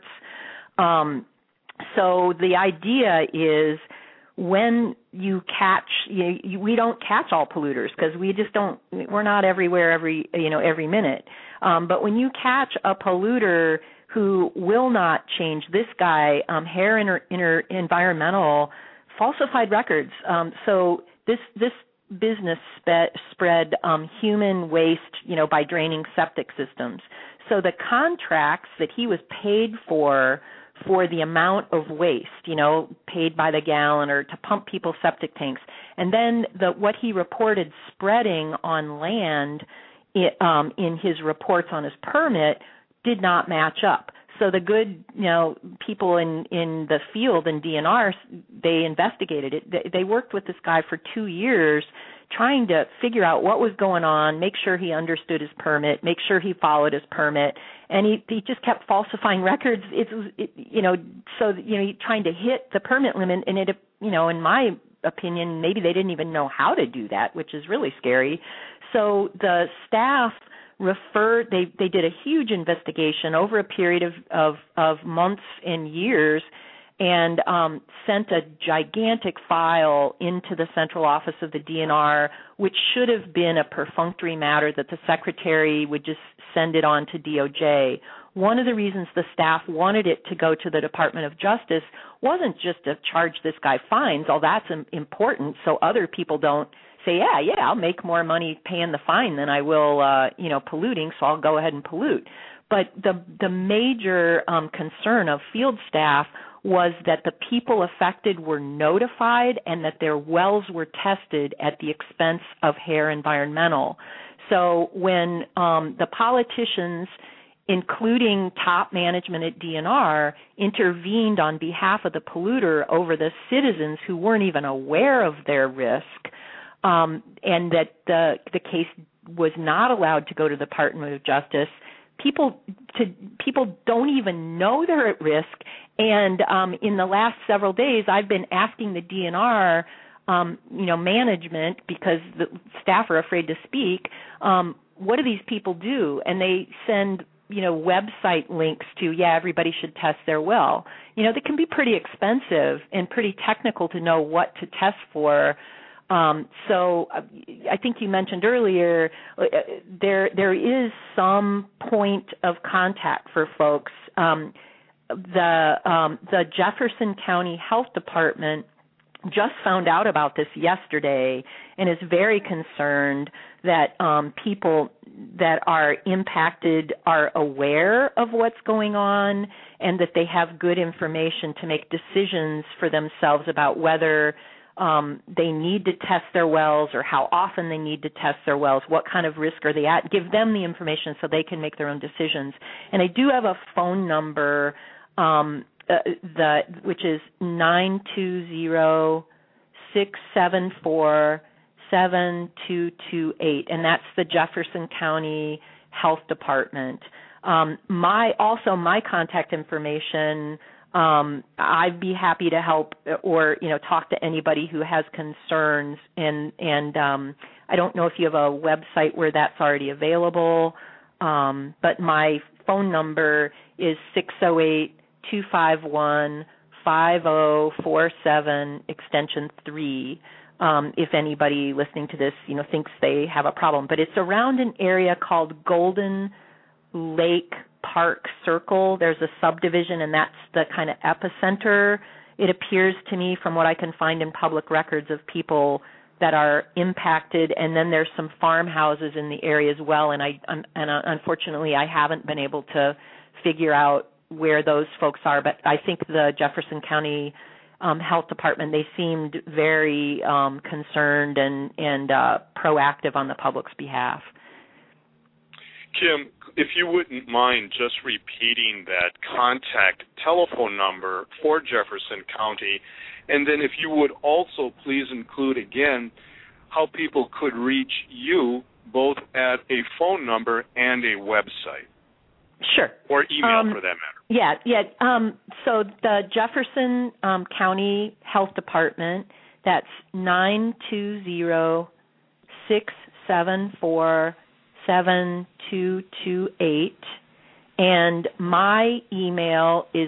So the idea is when you catch, we don't catch all polluters because we're not everywhere every minute. But when you catch a polluter who will not change, this guy, Hair Environmental, falsified records. So this business spread human waste, by draining septic systems. So the contracts that he was paid for the amount of waste, paid by the gallon or to pump people's septic tanks, and then what he reported spreading on land in his reports on his permit did not match up. So the good, people in the field in DNR, they investigated it. They worked with this guy for 2 years trying to figure out what was going on, make sure he understood his permit, make sure he followed his permit, and he just kept falsifying records. Trying to hit the permit limit, and it, in my opinion, maybe they didn't even know how to do that, which is really scary. So the staff they did a huge investigation over a period of months and years, and sent a gigantic file into the central office of the DNR, which should have been a perfunctory matter that the secretary would just send it on to DOJ. One of the reasons the staff wanted it to go to the Department of Justice wasn't just to charge this guy fines, all that's important, so other people don't say, yeah, I'll make more money paying the fine than I will, polluting, so I'll go ahead and pollute. But the major concern of field staff was that the people affected were notified and that their wells were tested at the expense of Hair Environmental. So when the politicians, including top management at DNR, intervened on behalf of the polluter over the citizens who weren't even aware of their risk, and that the case was not allowed to go to the Department of Justice, people don't even know they're at risk. And in the last several days, I've been asking the DNR, management, because the staff are afraid to speak, what do these people do? And they send, website links to, everybody should test their well. They can be pretty expensive and pretty technical to know what to test for. So I think you mentioned earlier there is some point of contact for folks. The Jefferson County Health Department just found out about this yesterday and is very concerned that people that are impacted are aware of what's going on and that they have good information to make decisions for themselves about whether they need to test their wells or how often they need to test their wells, what kind of risk are they at, give them the information so they can make their own decisions. And I do have a phone number which is 920-674-7228, and that's the Jefferson County Health Department. My contact information, I'd be happy to help or, talk to anybody who has concerns. And I don't know if you have a website where that's already available, but my phone number is 608-251-5047, extension 3. If anybody listening to this, thinks they have a problem. But it's around an area called Golden Lake Park Circle. There's a subdivision, and that's the kind of epicenter, it appears to me, from what I can find in public records, of people that are impacted. And then there's some farmhouses in the area as well, and unfortunately I haven't been able to figure out where those folks are. But I think the Jefferson County Health Department, they seemed very concerned and proactive on the public's behalf. Kim, if you wouldn't mind just repeating that contact telephone number for Jefferson County, and then if you would also please include again how people could reach you both at a phone number and a website. Sure. Or email for that matter. Yeah. So the Jefferson County Health Department, that's 920-674-7228. And my email is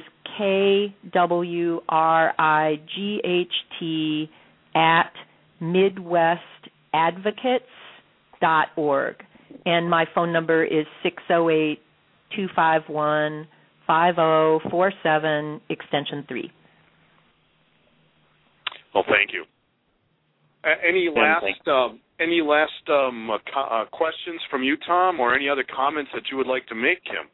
kwright@midwestadvocates.org. And my phone number is 608-251-5047, extension 3. Well, thank you. Any last questions from you, Tom, or any other comments that you would like to make, Kim?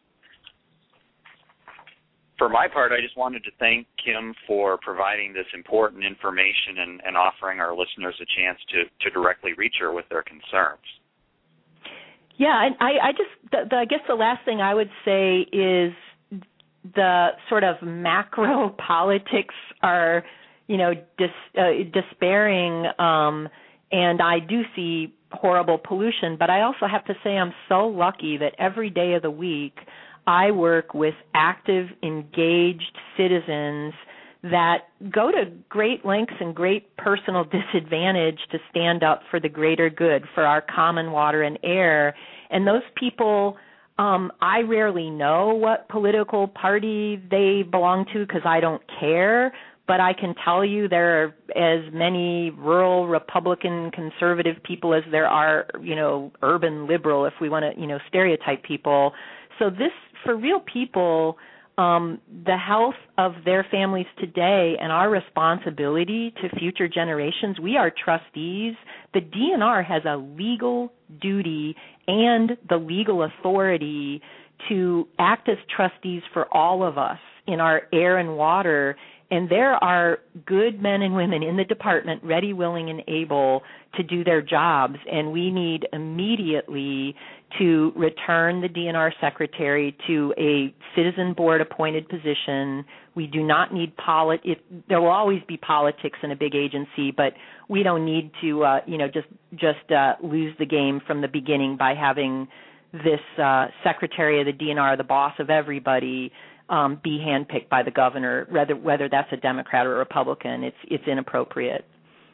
For my part, I just wanted to thank Kim for providing this important information and offering our listeners a chance to directly reach her with their concerns. Yeah, and I guess the last thing I would say is the sort of macro politics are, despairing, and I do see horrible pollution, but I also have to say I'm so lucky that every day of the week I work with active, engaged citizens that go to great lengths and great personal disadvantage to stand up for the greater good, for our common water and air. And those people, I rarely know what political party they belong to because I don't care, but I can tell you there are as many rural Republican conservative people as there are, urban liberal, if we want to, stereotype people. So this, for real people, the health of their families today and our responsibility to future generations, we are trustees. The DNR has a legal duty and the legal authority to act as trustees for all of us in our air and water. And there are good men and women in the department ready, willing, and able to do their jobs. And we need immediately to return the DNR secretary to a citizen board appointed position. We do not need there will always be politics in a big agency, but we don't need to, just lose the game from the beginning by having this secretary of the DNR, the boss of everybody, be handpicked by the governor, whether that's a Democrat or a Republican. It's inappropriate.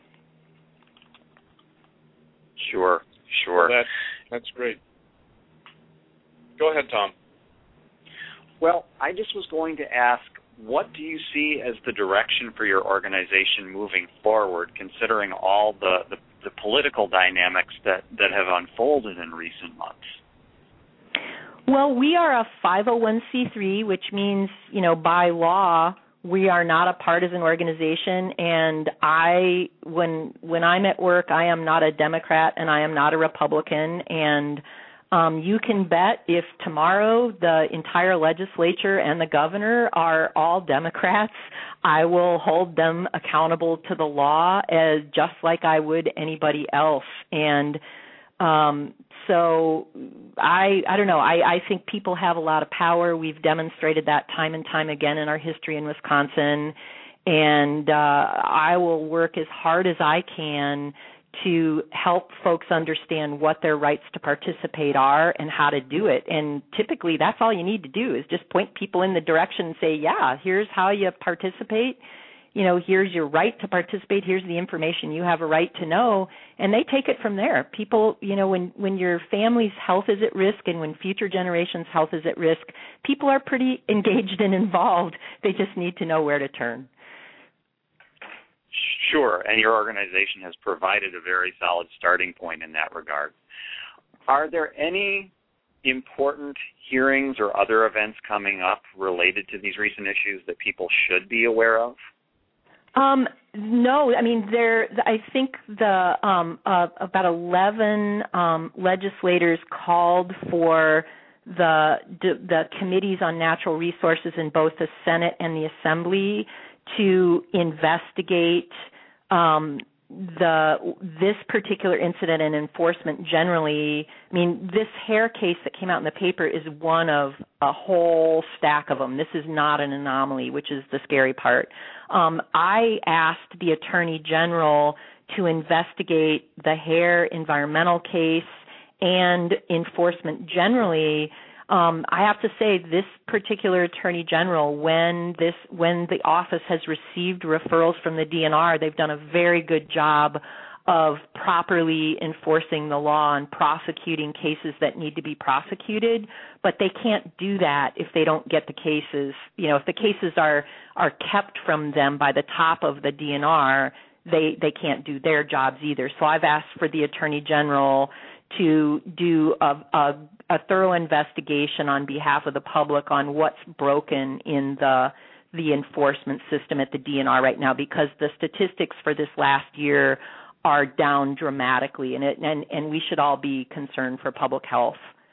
Sure. Well, that's great. Go ahead, Tom. Well, I just was going to ask, what do you see as the direction for your organization moving forward, considering all the political dynamics that have unfolded in recent months? Well, we are a 501c3, which means, by law, we are not a partisan organization. And when I'm at work, I am not a Democrat and I am not a Republican. And you can bet if tomorrow the entire legislature and the governor are all Democrats, I will hold them accountable to the law as just like I would anybody else. And so I don't know. I think people have a lot of power. We've demonstrated that time and time again in our history in Wisconsin. And I will work as hard as I can to help folks understand what their rights to participate are and how to do it. And typically that's all you need to do is just point people in the direction and say, yeah, here's how you participate. Here's your right to participate. Here's the information you have a right to know. And they take it from there. People, when your family's health is at risk and when future generations' health is at risk, people are pretty engaged and involved. They just need to know where to turn. Sure, and your organization has provided a very solid starting point in that regard. Are there any important hearings or other events coming up related to these recent issues that people should be aware of? No, I mean I think about 11 legislators called for the committees on natural resources in both the Senate and the Assembly to investigate this particular incident and enforcement generally, I mean, this hair case that came out in the paper is one of a whole stack of them. This is not an anomaly, which is the scary part. I asked the Attorney General to investigate the hair environmental case and enforcement generally. I have to say, this particular Attorney General, when the office has received referrals from the DNR, they've done a very good job of properly enforcing the law and prosecuting cases that need to be prosecuted, but they can't do that if they don't get the cases. You know, if the cases are kept from them by the top of the DNR, they can't do their jobs either. So I've asked for the Attorney General to do a thorough investigation on behalf of the public on what's broken in the enforcement system at the DNR right now, because the statistics for this last year are down dramatically, and we should all be concerned for public health.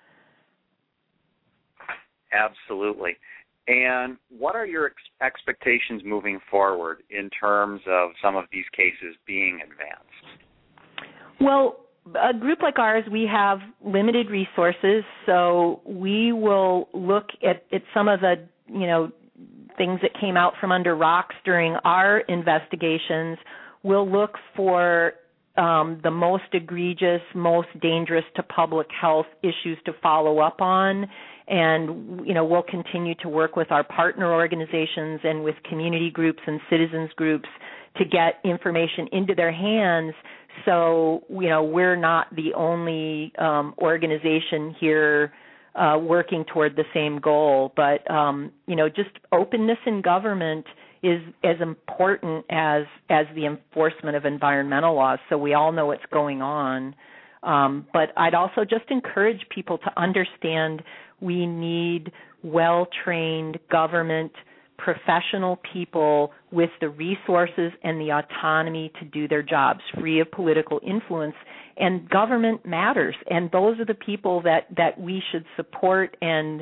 Absolutely. And what are your expectations moving forward in terms of some of these cases being advanced? Well, a group like ours, we have limited resources, so we will look at some of the, things that came out from under rocks during our investigations. We'll look for the most egregious, most dangerous to public health issues to follow up on, and, we'll continue to work with our partner organizations and with community groups and citizens groups to get information into their hands. So, we're not the only organization here working toward the same goal. But, just openness in government is as important as the enforcement of environmental laws, so we all know what's going on. But I'd also just encourage people to understand we need well-trained government professional people with the resources and the autonomy to do their jobs, free of political influence. And government matters, and those are the people that we should support. And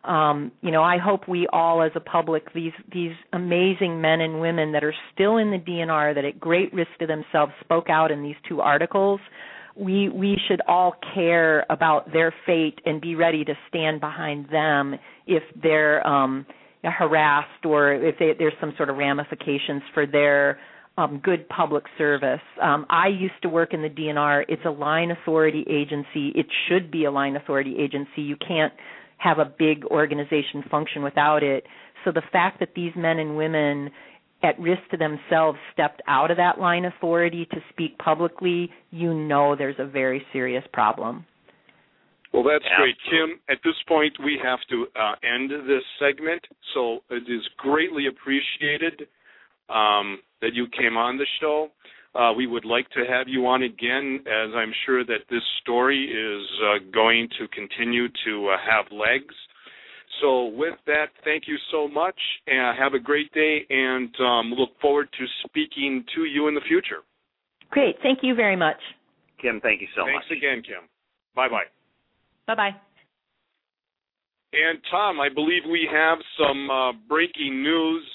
I hope we all, as a public, these amazing men and women that are still in the DNR, that at great risk to themselves spoke out in these 2 articles, we should all care about their fate and be ready to stand behind them if they're harassed or if there's some sort of ramifications for their good public service. I used to work in the DNR. It's a line authority agency. It should be a line authority agency. You can't have a big organization function without it. So the fact that these men and women at risk to themselves stepped out of that line authority to speak publicly, there's a very serious problem. Well, that's great, Kim. At this point, we have to end this segment, so it is greatly appreciated that you came on the show. We would like to have you on again, as I'm sure that this story is going to continue to have legs. So with that, thank you so much, and have a great day, and look forward to speaking to you in the future. Great. Thank you very much. Kim, thank you so much. Thanks again, Kim. Bye-bye. Bye-bye. And, Tom, I believe we have some breaking news.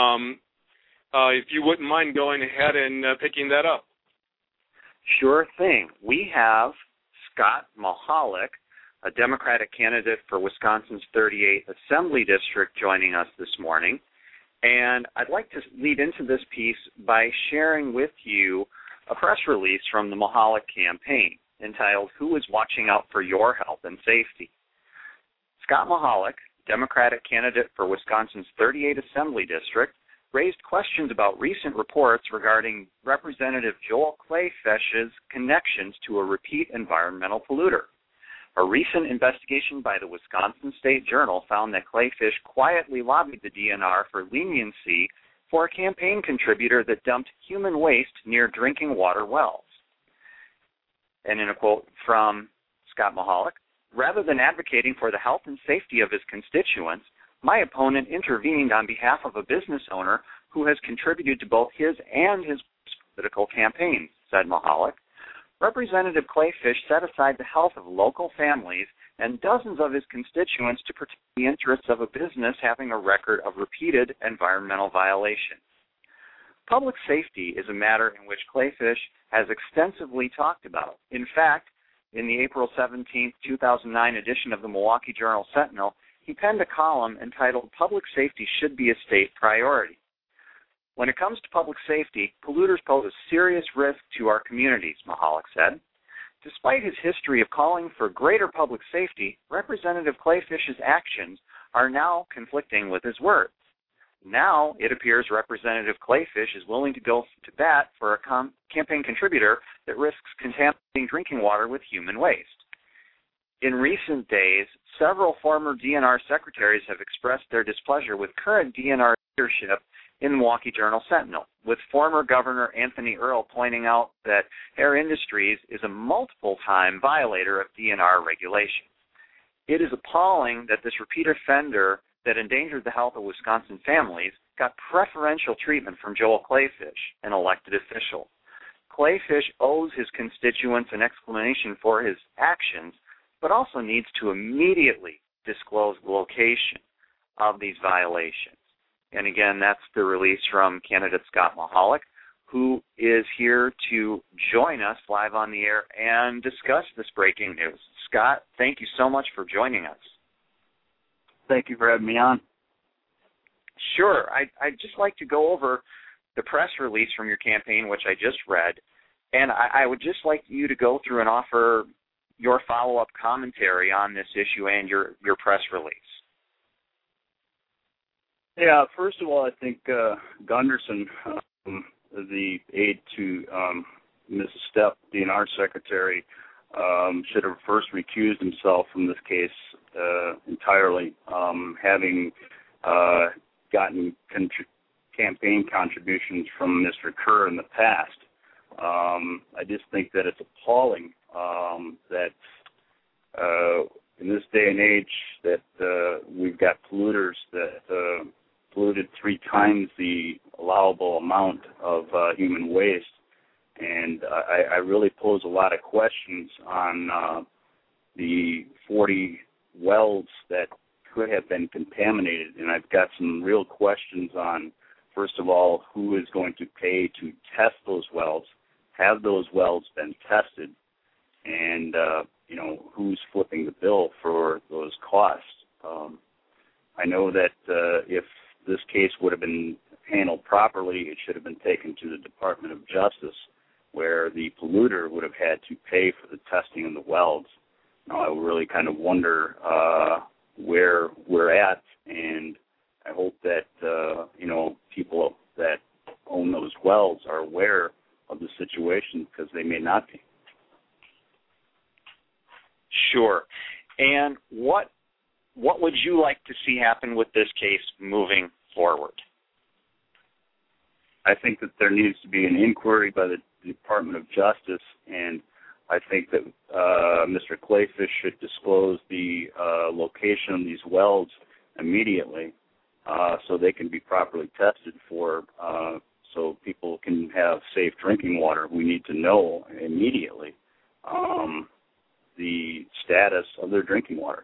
If you wouldn't mind going ahead and picking that up. Sure thing. We have Scott Mahalik, a Democratic candidate for Wisconsin's 38th Assembly District, joining us this morning. And I'd like to lead into this piece by sharing with you a press release from the Mahalik campaign entitled, "Who is Watching Out for Your Health and Safety?" Scott Mahalik, Democratic candidate for Wisconsin's 38th Assembly District, raised questions about recent reports regarding Representative Joel Kleefish's connections to a repeat environmental polluter. A recent investigation by the Wisconsin State Journal found that Kleefish quietly lobbied the DNR for leniency for a campaign contributor that dumped human waste near drinking water wells. And in a quote from Scott Mahalik, "Rather than advocating for the health and safety of his constituents, my opponent intervened on behalf of a business owner who has contributed to both his and his political campaigns," said Mahalik. Representative Kleefish set aside the health of local families and dozens of his constituents to protect the interests of a business having a record of repeated environmental violations. Public safety is a matter in which Kleefisch has extensively talked about. In fact, in the April 17, 2009 edition of the Milwaukee Journal-Sentinel, he penned a column entitled "Public Safety Should Be a State Priority." When it comes to public safety, polluters pose a serious risk to our communities, Mihalik said. Despite his history of calling for greater public safety, Representative Kleefisch's actions are now conflicting with his words. Now it appears Representative Kleefisch is willing to go to bat for a campaign contributor that risks contaminating drinking water with human waste. In recent days, several former DNR secretaries have expressed their displeasure with current DNR leadership in the Milwaukee Journal-Sentinel, with former Governor Anthony Earl pointing out that Air Industries is a multiple-time violator of DNR regulations. It is appalling that this repeat offender that endangered the health of Wisconsin families got preferential treatment from Joel Kleefisch, an elected official. Kleefisch owes his constituents an explanation for his actions, but also needs to immediately disclose the location of these violations. And again, that's the release from candidate Scott Mihalik, who is here to join us live on the air and discuss this breaking news. Scott, thank you so much for joining us. Thank you for having me on. Sure. I'd just like to go over the press release from your campaign, which I just read, and I would just like you to go through and offer your follow-up commentary on this issue and your press release. Yeah, first of all, I think Gunderson, the aide to Mrs. Stepp, DNR secretary, should have first recused himself from this case entirely, having gotten campaign contributions from Mr. Kerr in the past. I just think that it's appalling that in this day and age that we've got polluters that polluted 3 times the allowable amount of human waste. And I really pose a lot of questions on the 40 wells that could have been contaminated. And I've got some real questions on, first of all, who is going to pay to test those wells? Have those wells been tested? And, who's flipping the bill for those costs? I know that if this case would have been handled properly, it should have been taken to the Department of Justice, where the polluter would have had to pay for the testing of the wells. Now, I really kind of wonder where we're at, and I hope that, people that own those wells are aware of the situation, because they may not be. Sure. And what would you like to see happen with this case moving forward? I think that there needs to be an inquiry by the Department of Justice, and I think that Mr. Kleefisch should disclose the location of these wells immediately so they can be properly tested for, so people can have safe drinking water. We need to know immediately the status of their drinking water.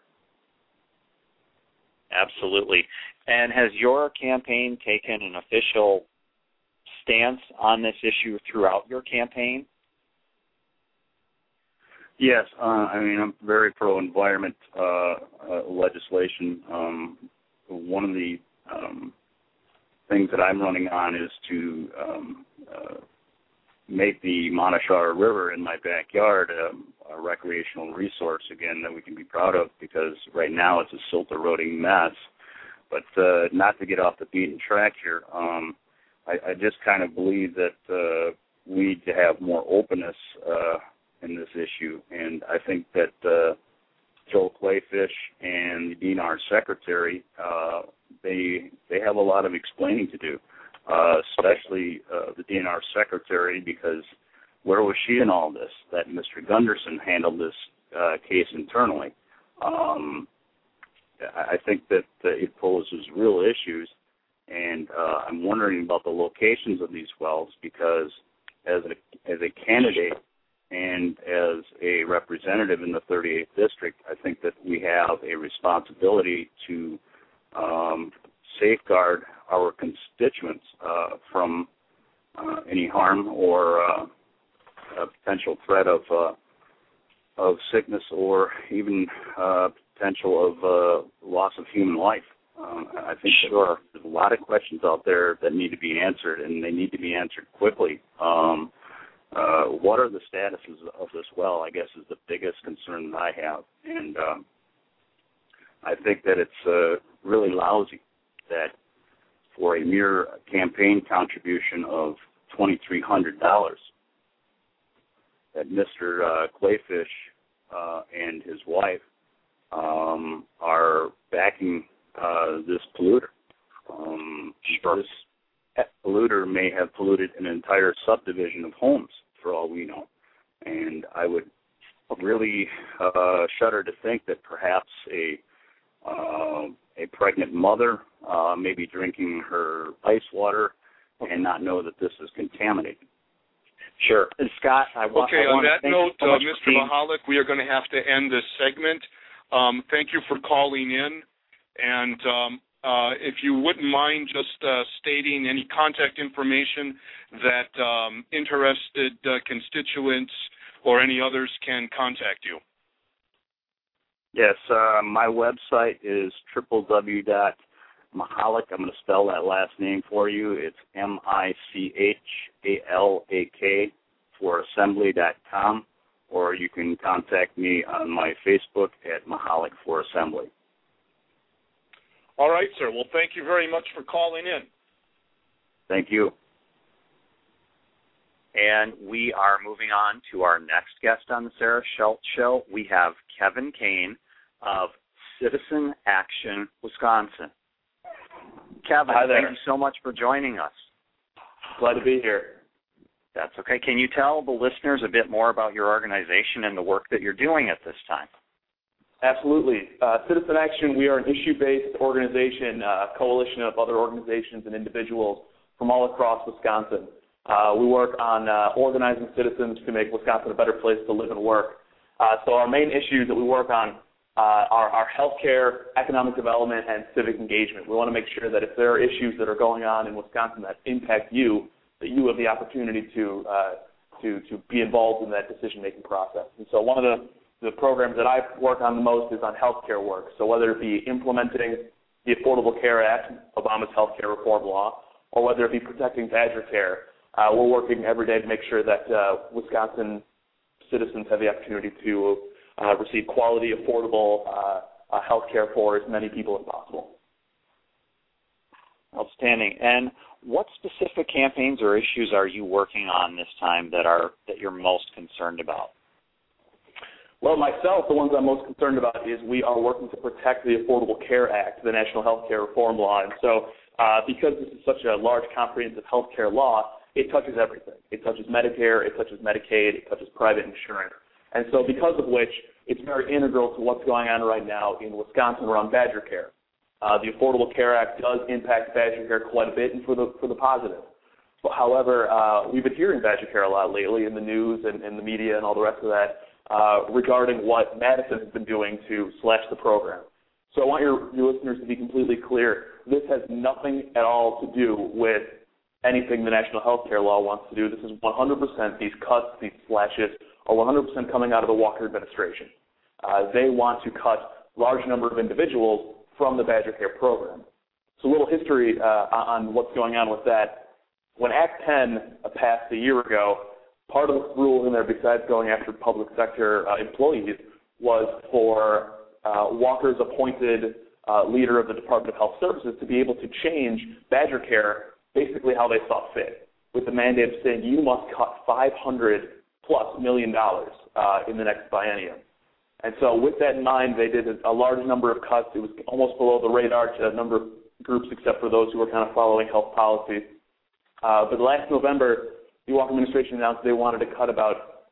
Absolutely. And has your campaign taken an official stance on this issue throughout your campaign? Yes, I'm very pro-environment legislation. One of the things that I'm running on is to make the Monashara River in my backyard a recreational resource, again, that we can be proud of, because right now it's a silt-eroding mess. But not to get off the beaten track here, I just kind of believe that we need to have more openness in this issue, and I think that Joel Kleefisch and the DNR secretary, they have a lot of explaining to do, especially the DNR secretary, because where was she in all this? That Mr. Gunderson handled this case internally. I think that it poses real issues, and I'm wondering about the locations of these wells, because as a candidate and as a representative in the 38th District, I think that we have a responsibility to safeguard our constituents from any harm or a potential threat of sickness or even potential of loss of human life. I think sure. There's a lot of questions out there that need to be answered, and they need to be answered quickly. What are the statuses of this well, I guess, is the biggest concern that I have. And I think that it's really lousy that for a mere campaign contribution of $2,300, that Mr. Clayfish and his wife are backing this polluter. Sure. This polluter may have polluted an entire subdivision of homes, for all we know. And I would really shudder to think that perhaps a pregnant mother may be drinking her ice water and not know that this is contaminated. Sure. And Scott, I want on that note, so much Mr. Mahalik, we are going to have to end this segment. Thank you for calling in. And if you wouldn't mind just stating any contact information that interested constituents or any others can contact you. Yes, my website is www.mahalik. I'm going to spell that last name for you. It's MICHALAK for assembly.com, or you can contact me on my Facebook at Mahalik for Assembly. All right, sir. Well, thank you very much for calling in. Thank you. And we are moving on to our next guest on the Sarah Schultz Show. We have Kevin Kane of Citizen Action, Wisconsin. Kevin, thank you so much for joining us. Glad to be here. That's okay. Can you tell the listeners a bit more about your organization and the work that you're doing at this time? Absolutely. Citizen Action, we are an issue-based organization, a coalition of other organizations and individuals from all across Wisconsin. We work on organizing citizens to make Wisconsin a better place to live and work. So our main issues that we work on are healthcare, economic development, and civic engagement. We want to make sure that if there are issues that are going on in Wisconsin that impact you, that you have the opportunity to be involved in that decision-making process. And so one of the programs that I work on the most is on healthcare work. So whether it be implementing the Affordable Care Act, Obama's healthcare reform law, or whether it be protecting Badger Care, we're working every day to make sure that Wisconsin citizens have the opportunity to receive quality, affordable health care for as many people as possible. Outstanding. And what specific campaigns or issues are you working on this time that you're most concerned about? Well, myself, the ones I'm most concerned about is we are working to protect the Affordable Care Act, the National Health Care Reform Law. And so because this is such a large, comprehensive health care law, it touches everything. It touches Medicare, it touches Medicaid, it touches private insurance. And so because of which, it's very integral to what's going on right now in Wisconsin around Badger Care. The Affordable Care Act does impact Badger Care quite a bit and for the positive. But however, we've been hearing Badger Care a lot lately in the news and the media and all the rest of that regarding what Madison has been doing to slash the program. So I want your listeners to be completely clear. This has nothing at all to do with anything the National Health Care Law wants to do. This is 100%, these cuts, these slashes, are 100% coming out of the Walker administration. They want to cut large number of individuals from the Badger Care program. So a little history on what's going on with that. When Act 10 passed a year ago, part of the rule in there, besides going after public sector employees, was for Walker's appointed leader of the Department of Health Services to be able to change Badger Care basically how they saw fit, with the mandate of saying you must cut $500+ million in the next biennium. And so with that in mind, they did a large number of cuts. It was almost below the radar to a number of groups except for those who were kind of following health policies. But last November, the Walker administration announced they wanted to cut about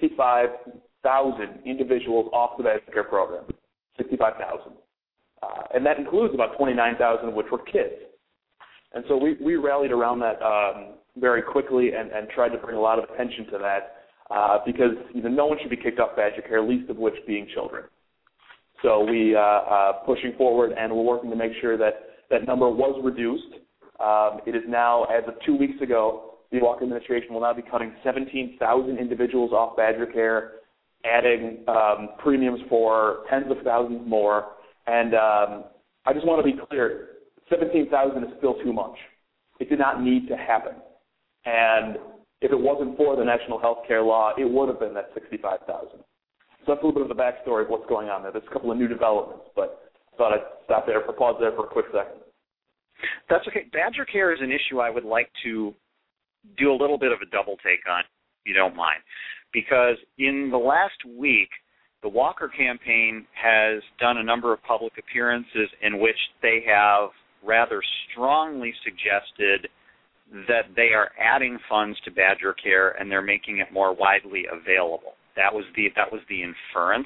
65,000 individuals off the Badger Care program, 65,000. And that includes about 29,000 of which were kids. And so we rallied around that very quickly and tried to bring a lot of attention to that because no one should be kicked off Badger Care, least of which being children. So we pushing forward, and we're working to make sure that that number was reduced. It is now, as of 2 weeks ago, the Walker administration will now be cutting 17,000 individuals off Badger Care, adding premiums for tens of thousands more. And I just want to be clear, 17,000 is still too much. It did not need to happen. And if it wasn't for the national health care law, it would have been that 65,000. So that's a little bit of the backstory of what's going on there. There's a couple of new developments, but I thought I'd pause there for a quick second. That's okay. Badger Care is an issue I would like to do a little bit of a double take on, if you don't mind, because in the last week, the Walker campaign has done a number of public appearances in which they have rather strongly suggested that they are adding funds to Badger Care and they're making it more widely available. That was the inference,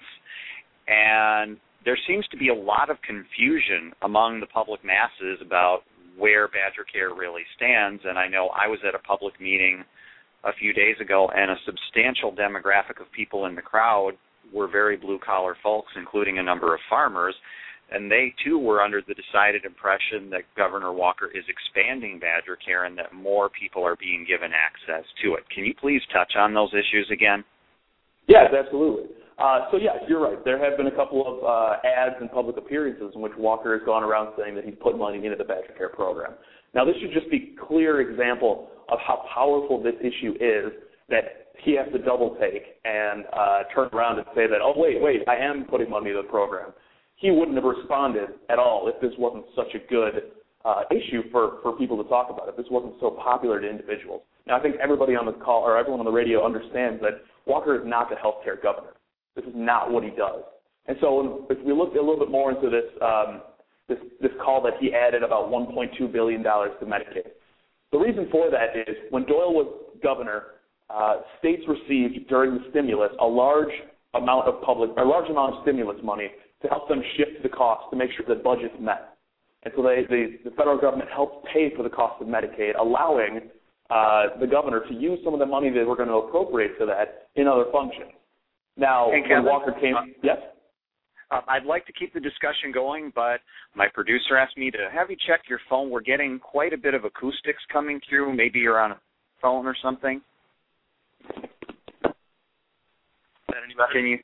and there seems to be a lot of confusion among the public masses about where Badger Care really stands. And I know I was at a public meeting a few days ago, and a substantial demographic of people in the crowd were very blue-collar folks, including a number of farmers, and they, too, were under the decided impression that Governor Walker is expanding Badger Care and that more people are being given access to it. Can you please touch on those issues again? Yes, absolutely. So, yes, you're right. There have been a couple of ads and public appearances in which Walker has gone around saying that he's put money into the Badger Care program. Now, this should just be a clear example of how powerful this issue is, that he has to double take and turn around and say that, oh, wait, I am putting money into the program. He wouldn't have responded at all if this wasn't such a good issue for people to talk about, if this wasn't so popular to individuals. Now, I think everybody on the call or everyone on the radio understands that Walker is not the health care governor. This is not what he does. And so if we look a little bit more into this this call that he added about $1.2 billion to Medicaid, the reason for that is when Doyle was governor, states received during the stimulus a large amount of stimulus money to help them shift the cost to make sure that budgets met. And so the federal government helped pay for the cost of Medicaid, allowing the governor to use some of the money they were going to appropriate for that in other functions. Now, when Walker came, yes? I'd like to keep the discussion going, but my producer asked me to have you check your phone. We're getting quite a bit of acoustics coming through. Maybe you're on a phone or something. Is that any better? Can you?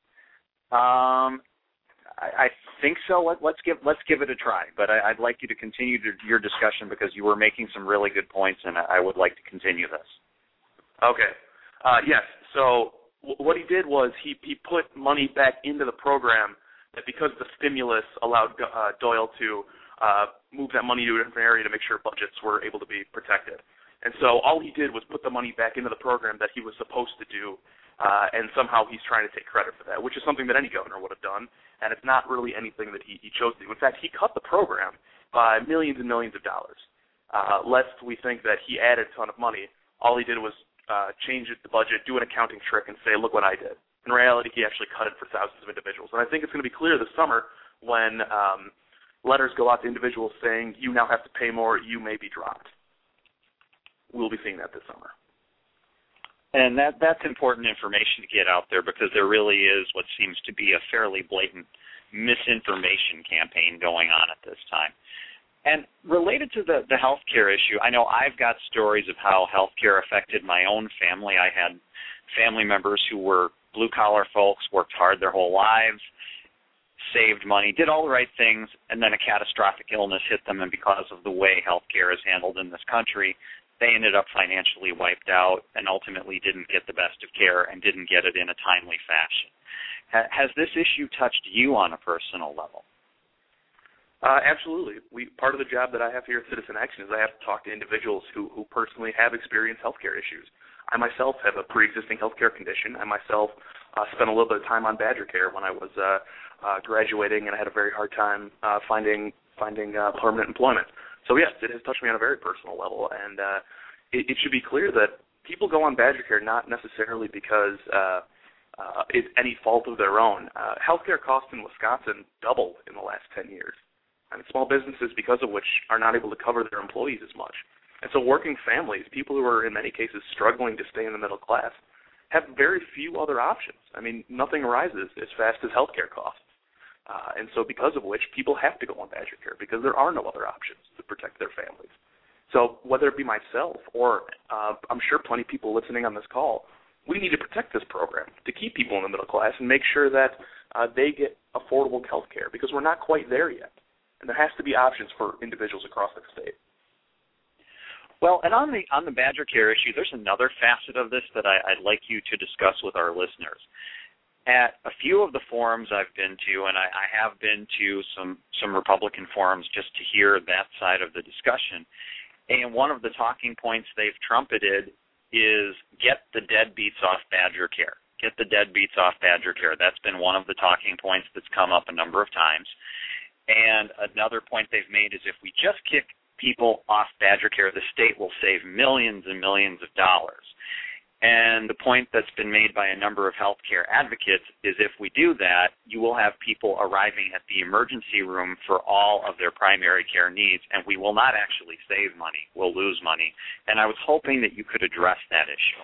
I think so. Let's give it a try. But I'd like you to continue your discussion because you were making some really good points, and I would like to continue this. Okay. Yes. So what he did was he put money back into the program that because the stimulus allowed Doyle to move that money to a different area to make sure budgets were able to be protected. And so all he did was put the money back into the program that he was supposed to do, and somehow he's trying to take credit for that, which is something that any governor would have done, and it's not really anything that he chose to do. In fact, he cut the program by millions and millions of dollars. Lest we think that he added a ton of money, all he did was change the budget, do an accounting trick, and say, look what I did. In reality, he actually cut it for thousands of individuals. And I think it's going to be clear this summer when letters go out to individuals saying, you now have to pay more, you may be dropped. We'll be seeing that this summer. And that's important information to get out there because there really is what seems to be a fairly blatant misinformation campaign going on at this time. And related to the health care issue, I know I've got stories of how health care affected my own family. I had family members who were blue-collar folks, worked hard their whole lives, saved money, did all the right things, and then a catastrophic illness hit them, and because of the way health care is handled in this country, they ended up financially wiped out and ultimately didn't get the best of care and didn't get it in a timely fashion. Has this issue touched you on a personal level? Absolutely. Part of the job that I have here at Citizen Action is I have to talk to individuals who personally have experienced healthcare issues. I myself have a pre-existing healthcare condition. I myself spent a little bit of time on Badger Care when I was graduating, and I had a very hard time finding permanent employment. So yes, it has touched me on a very personal level, and it should be clear that people go on Badger Care not necessarily because it's any fault of their own. Healthcare costs in Wisconsin doubled in the last 10 years. I mean, small businesses, because of which, are not able to cover their employees as much. And so working families, people who are in many cases struggling to stay in the middle class, have very few other options. I mean, nothing rises as fast as healthcare costs. And so because of which, people have to go on Badger Care because there are no other options to protect their families. So whether it be myself or I'm sure plenty of people listening on this call, we need to protect this program to keep people in the middle class and make sure that they get affordable health care, because we're not quite there yet. And there has to be options for individuals across the state. Well, and on the Badger Care issue, there's another facet of this that I'd like you to discuss with our listeners. At a few of the forums I've been to, and I have been to some Republican forums just to hear that side of the discussion, and one of the talking points they've trumpeted is get the deadbeats off Badger Care. Get the deadbeats off Badger Care. That's been one of the talking points that's come up a number of times. And another point they've made is if we just kick people off Badger Care, the state will save millions and millions of dollars. And the point that's been made by a number of healthcare advocates is if we do that, you will have people arriving at the emergency room for all of their primary care needs, and we will not actually save money. We'll lose money. And I was hoping that you could address that issue.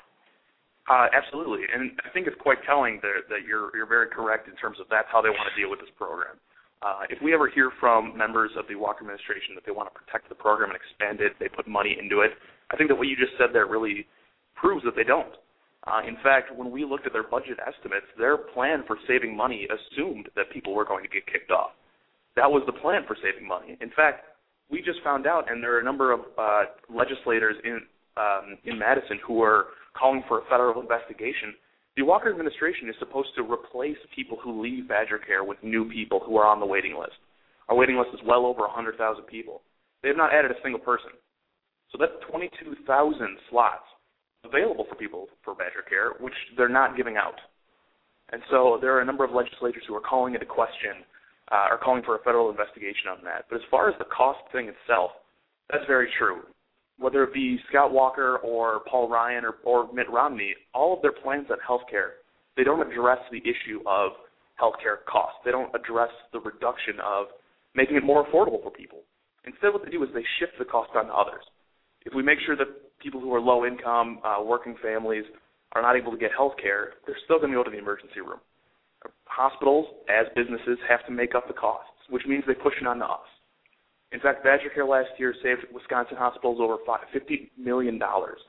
Absolutely. And I think it's quite telling that you're very correct in terms of that's how they want to deal with this program. If we ever hear from members of the Walker administration that they want to protect the program and expand it, they put money into it, I think that what you just said there really proves that they don't. In fact, when we looked at their budget estimates, their plan for saving money assumed that people were going to get kicked off. That was the plan for saving money. In fact, we just found out, and there are a number of legislators in Madison who are calling for a federal investigation. The Walker administration is supposed to replace people who leave Badger Care with new people who are on the waiting list. Our waiting list is well over 100,000 people. They have not added a single person. So that's 22,000 slots available for people for Badger Care, which they're not giving out. And so there are a number of legislators who are calling into question, are calling for a federal investigation on that. But as far as the cost thing itself, that's very true. Whether it be Scott Walker or Paul Ryan or Mitt Romney, all of their plans on health care, they don't address the issue of health care costs. They don't address the reduction of making it more affordable for people. Instead, what they do is they shift the cost on others. If we make sure that people who are low income, working families, are not able to get health care, they're still going to go to the emergency room. Hospitals, as businesses, have to make up the costs, which means they push it on to us. In fact, Badger Care last year saved Wisconsin hospitals over $50 million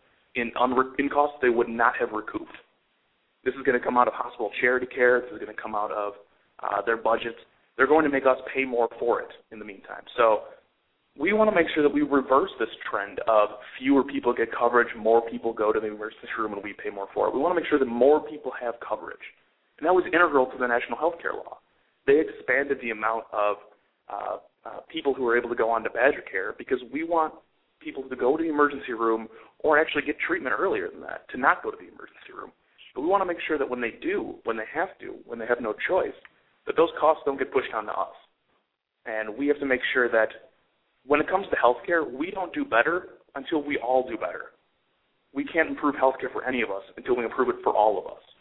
in costs they would not have recouped. This is going to come out of hospital charity care. This is going to come out of their budgets. They're going to make us pay more for it in the meantime. So we want to make sure that we reverse this trend of fewer people get coverage, more people go to the emergency room, and we pay more for it. We want to make sure that more people have coverage. And that was integral to the National Health Care Law. They expanded the amount of people who are able to go on to Badger Care because we want people to go to the emergency room or actually get treatment earlier than that, to not go to the emergency room. But we want to make sure that when they do, when they have to, when they have no choice, that those costs don't get pushed onto us. And we have to make sure that when it comes to health care, we don't do better until we all do better. We can't improve health care for any of us until we improve it for all of us.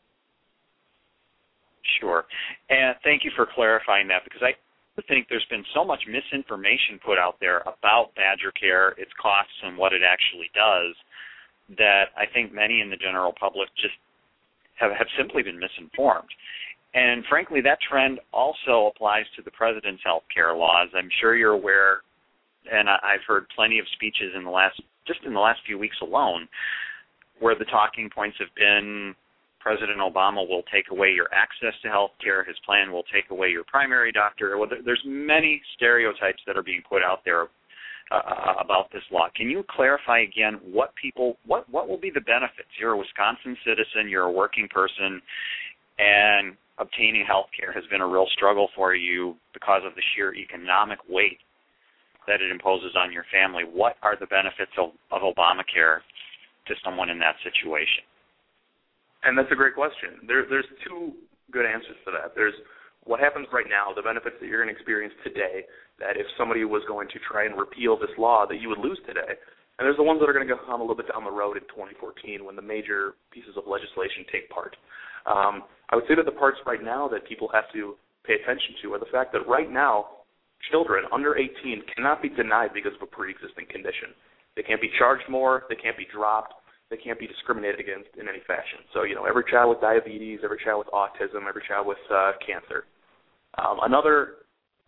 Sure. And thank you for clarifying that, because I think there's been so much misinformation put out there about Badger Care, its costs, and what it actually does, that I think many in the general public just have simply been misinformed. And frankly, that trend also applies to the president's health care laws. I'm sure you're aware, and I've heard plenty of speeches in the last few weeks alone, where the talking points have been President Obama will take away your access to health care. His plan will take away your primary doctor. Well, there's many stereotypes that are being put out there about this law. Can you clarify again what will be the benefits? You're a Wisconsin citizen. You're a working person, and obtaining health care has been a real struggle for you because of the sheer economic weight that it imposes on your family. What are the benefits of Obamacare to someone in that situation? And that's a great question. There's two good answers to that. There's what happens right now, the benefits that you're going to experience today, that if somebody was going to try and repeal this law, that you would lose today. And there's the ones that are going to come a little bit down the road in 2014 when the major pieces of legislation take part. I would say that the parts right now that people have to pay attention to are the fact that right now, children under 18 cannot be denied because of a pre-existing condition. They can't be charged more. They can't be dropped. They can't be discriminated against in any fashion. So, every child with diabetes, every child with autism, every child with cancer. Another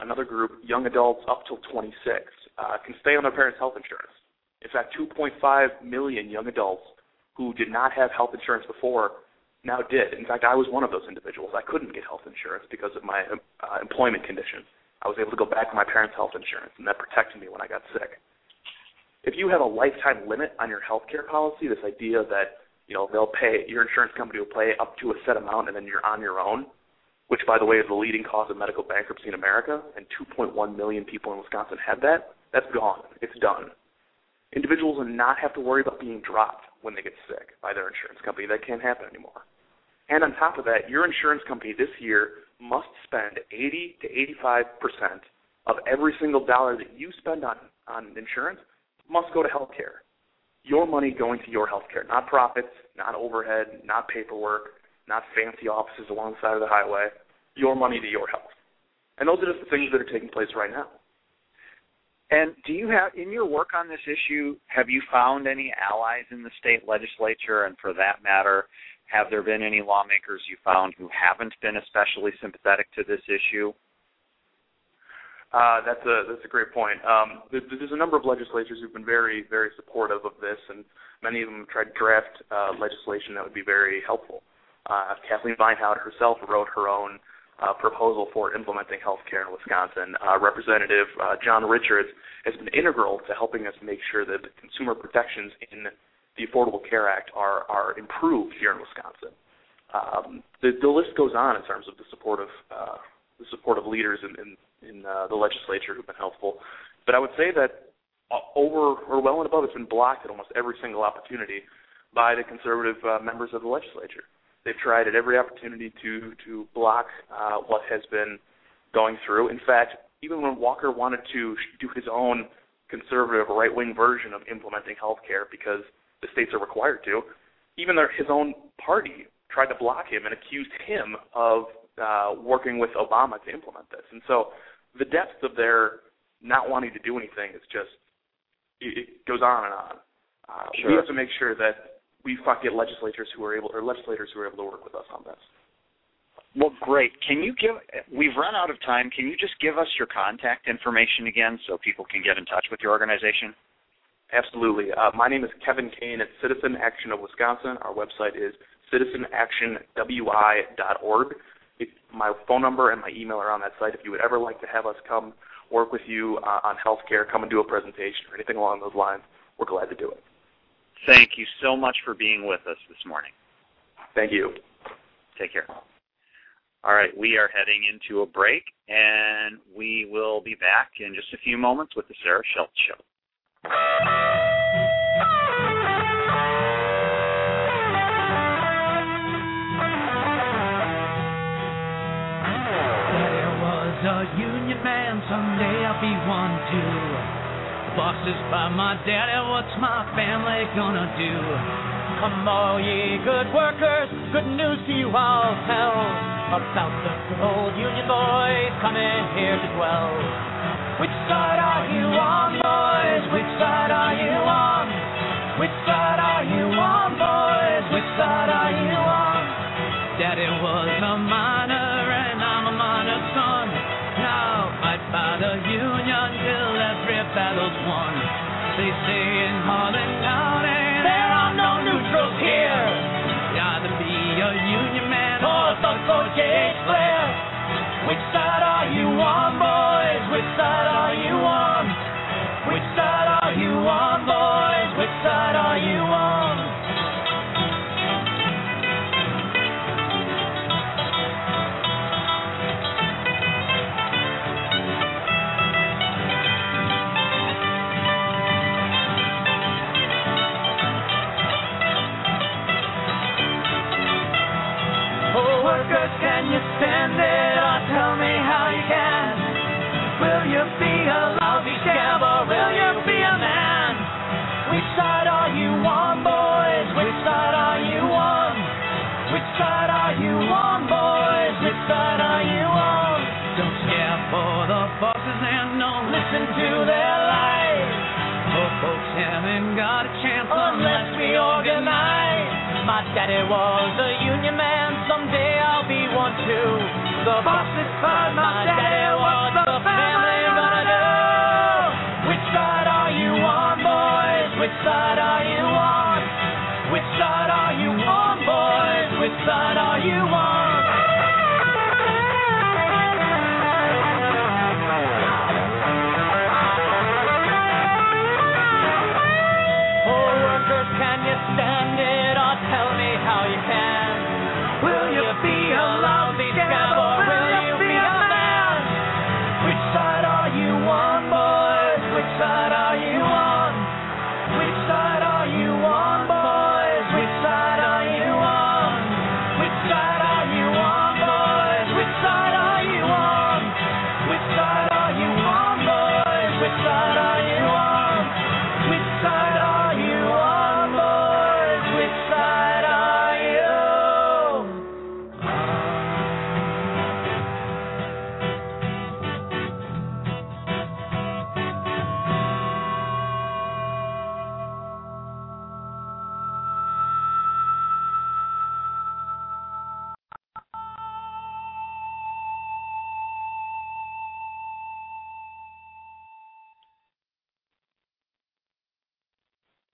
another group, young adults up till 26, can stay on their parents' health insurance. In fact, 2.5 million young adults who did not have health insurance before now did. In fact, I was one of those individuals. I couldn't get health insurance because of my employment conditions. I was able to go back to my parents' health insurance, and that protected me when I got sick. If you have a lifetime limit on your health care policy, this idea that they'll pay, your insurance company will pay up to a set amount and then you're on your own, which, by the way, is the leading cause of medical bankruptcy in America, and 2.1 million people in Wisconsin had that, that's gone. It's done. Individuals will not have to worry about being dropped when they get sick by their insurance company. That can't happen anymore. And on top of that, your insurance company this year must spend 80 to 85% of every single dollar that you spend on insurance must go to health care. Your money going to your health care, not profits, not overhead, not paperwork, not fancy offices along the side of the highway, your money to your health. And those are just the things that are taking place right now. And do you have, in your work on this issue, have you found any allies in the state legislature? And for that matter, have there been any lawmakers you found who haven't been especially sympathetic to this issue? That's a great point. There's a number of legislators who've been very, very supportive of this, and many of them have tried to draft legislation that would be very helpful. Kathleen Vinehout herself wrote her own proposal for implementing health care in Wisconsin. Representative John Richards has been integral to helping us make sure that the consumer protections in the Affordable Care Act are improved here in Wisconsin. The list goes on in terms of the supportive leaders in the legislature who've been helpful. But I would say that well and above, it's been blocked at almost every single opportunity by the conservative members of the legislature. They've tried at every opportunity to block what has been going through. In fact, even when Walker wanted to do his own conservative right-wing version of implementing health care because the states are required to, even his own party tried to block him and accused him of working with Obama to implement this. And so the depth of their not wanting to do anything is just, it goes on and on. Sure. We have to make sure that we get legislators who are able to work with us on this. Well, great. We've run out of time. Can you just give us your contact information again so people can get in touch with your organization? Absolutely. My name is Kevin Kane at Citizen Action of Wisconsin. Our website is citizenactionwi.org. My phone number and my email are on that site. If you would ever like to have us come work with you on health care, come and do a presentation or anything along those lines, we're glad to do it. Thank you so much for being with us this morning. Thank you. Take care. All right, we are heading into a break, and we will be back in just a few moments with the Sarah Schultz Show. There was a union man, someday I'll be one too. Bosses by my daddy, what's my family gonna do? Come all ye good workers, good news to you I'll tell about the good old union boys coming here to dwell. Which side are you on, boys? Which side are you on? Which side are you on, boys? Which side are you on? Daddy was a miner and I'm a miner's son. Now fight by the union till every battle's won. They say in Harlan County there are no neutrals here. You either be a union man or vote for J.H. Blair. Which side are you on, boys? Which side are you on? Which side are you on, boys? Which side are you on? Workers, can you stand it? Or tell me how you can. Will you be a lousy scab or will you be a man? Which side are you on, boys? Which side are you on? Which side are you on, boys? Which side are you on? Don't scare for the bosses and don't listen to their lies. Poor folks haven't got a chance unless we organize. My daddy was a union man, someday I'll be one too. The bosses fired my daddy was the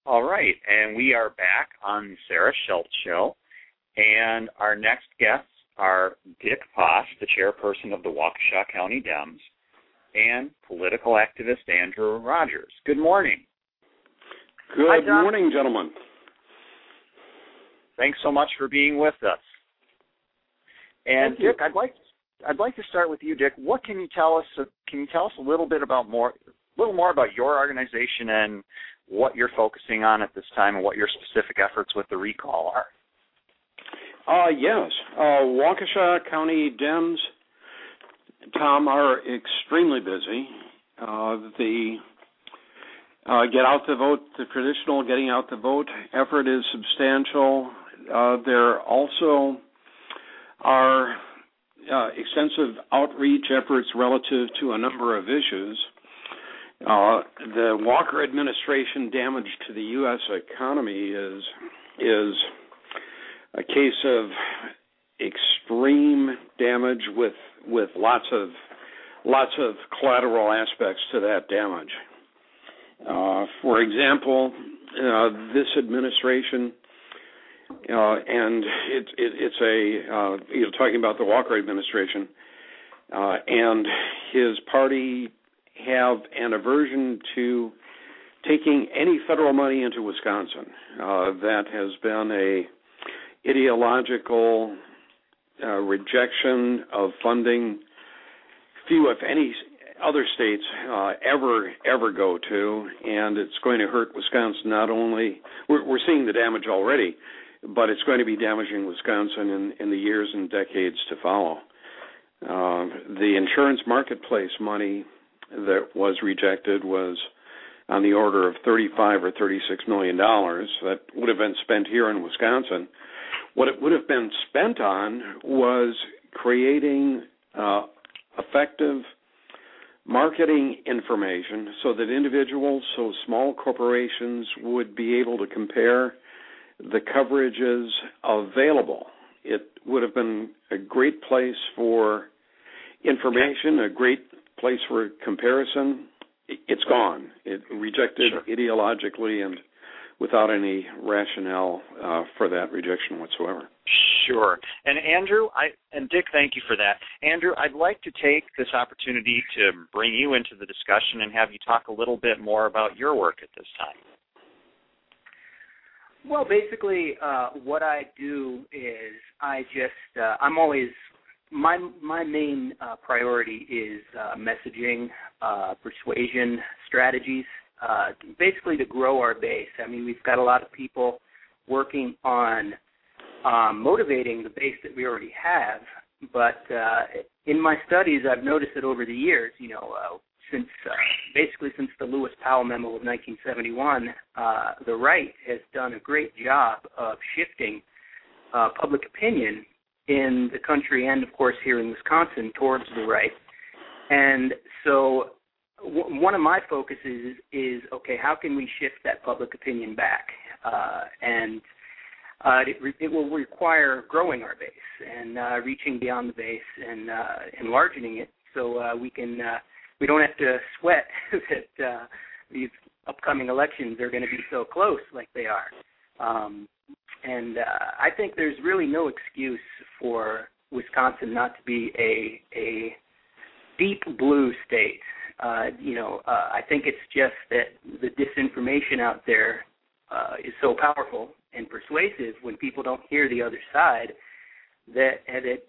All right, and we are back on the Sarah Schultz Show, and our next guests are Dick Foss, the chairperson of the Waukesha County Dems, and political activist Andrew Rogers. Good morning. Good morning, gentlemen. Thanks so much for being with us. And Dick, I'd like to start with you, Dick. What can you tell us? Can you tell us a little more about your organization and what you're focusing on at this time, and what your specific efforts with the recall are? Yes, Waukesha County Dems, Tom, are extremely busy. The get out the vote, the traditional getting out the vote effort is substantial. There also are extensive outreach efforts relative to a number of issues. The Walker administration damage to the U.S. economy is a case of extreme damage with lots of collateral aspects to that damage. For example, this administration, and it's a talking about the Walker administration, and his party have an aversion to taking any federal money into Wisconsin. That has been a ideological rejection of funding few, if any, other states ever go to, and it's going to hurt Wisconsin. Not only we're seeing the damage already, but it's going to be damaging Wisconsin in the years and decades to follow. The insurance marketplace money that was rejected was on the order of $35 or $36 million that would have been spent here in Wisconsin. What it would have been spent on was creating effective marketing information so that individuals, so small corporations would be able to compare the coverages available. It would have been a great place for information, a great place for comparison. It's gone. It rejected ideologically and without any rationale for that rejection whatsoever. Sure. And Andrew, and Dick, thank you for that. Andrew, I'd like to take this opportunity to bring you into the discussion and have you talk a little bit more about your work at this time. Well, basically, what I do is I'm always, my main priority is messaging, persuasion strategies, basically to grow our base. I mean, we've got a lot of people working on motivating the base that we already have, but in my studies, I've noticed that over the years, since the Lewis Powell memo of 1971, the right has done a great job of shifting public opinion in the country and, of course, here in Wisconsin towards the right. And so one of my focuses is, okay, how can we shift that public opinion back? It will require growing our base and reaching beyond the base and enlarging it so we don't have to sweat that these upcoming elections are going to be so close like they are. I think there's really no excuse for Wisconsin not to be a deep blue state. I think it's just that the disinformation out there is so powerful and persuasive when people don't hear the other side that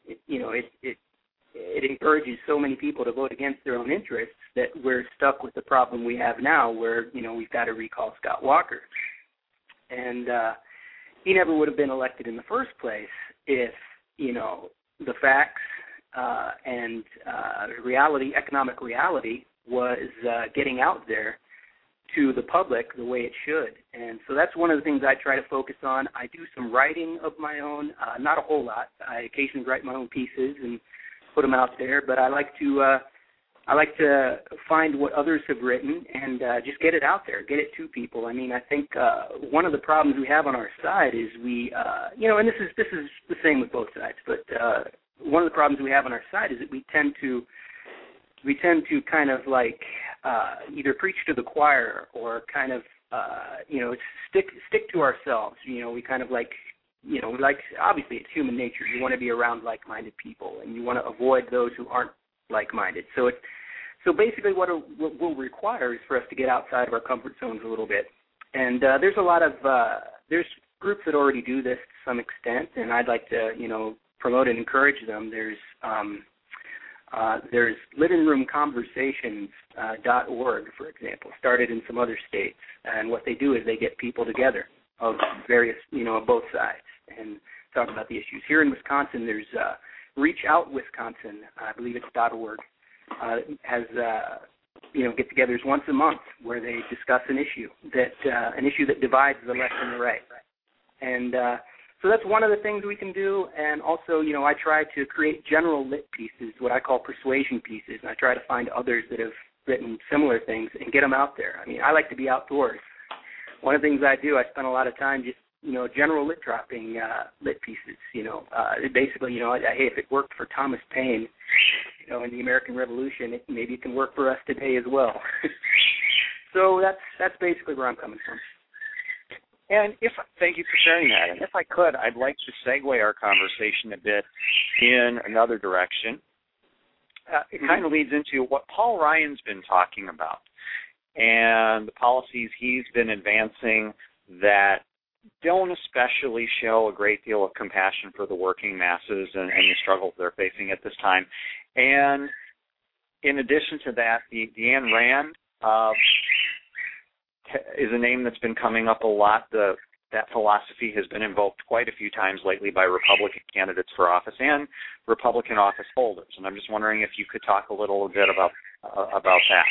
it encourages so many people to vote against their own interests that we're stuck with the problem we have now where, we've got to recall Scott Walker. And he never would have been elected in the first place if, the facts and economic reality was getting out there to the public the way it should. And so that's one of the things I try to focus on. I do some writing of my own, not a whole lot. I occasionally write my own pieces and put them out there, but I like to find what others have written and just get it out there, get it to people. I mean, I think one of the problems we have on our side is we, and this is the same with both sides, but one of the problems we have on our side is that we tend to kind of like either preach to the choir or kind of stick to ourselves. We kind of like, obviously it's human nature. You want to be around like-minded people, and you want to avoid those who aren't like-minded. So basically what we'll require is for us to get outside of our comfort zones a little bit. And there's a lot of, there's groups that already do this to some extent, and I'd like to, promote and encourage them. There's livingroomconversations.org, for example, started in some other states. And what they do is they get people together of various, of both sides and talk about the issues. Here in Wisconsin, there's Reach Out Wisconsin, I believe it's .org, has get-togethers once a month where they discuss an issue that divides the left and the right. And so that's one of the things we can do. And also, I try to create general lit pieces, what I call persuasion pieces, and I try to find others that have written similar things and get them out there. I mean, I like to be outdoors. One of the things I do, I spend a lot of time just, general lit dropping lit pieces. Basically, hey, if it worked for Thomas Paine, in the American Revolution, maybe it can work for us today as well. So that's basically where I'm coming from. And thank you for sharing that. And if I could, I'd like to segue our conversation a bit in another direction. It kind of leads into what Paul Ryan's been talking about and the policies he's been advancing that don't especially show a great deal of compassion for the working masses and the struggles they're facing at this time. And in addition to that, the Ayn Rand is a name that's been coming up a lot. That philosophy has been invoked quite a few times lately by Republican candidates for office and Republican office holders. And I'm just wondering if you could talk a little bit about that.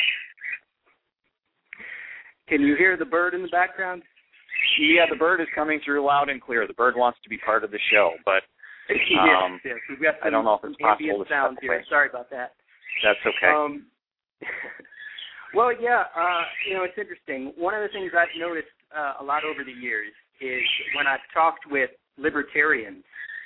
Can you hear the bird in the background? Yeah, the bird is coming through loud and clear. The bird wants to be part of the show, but yes. We've got some I don't know if it's possible to sound here. Sorry about that. That's okay. Well, yeah, it's interesting. One of the things I've noticed a lot over the years is when I've talked with libertarians,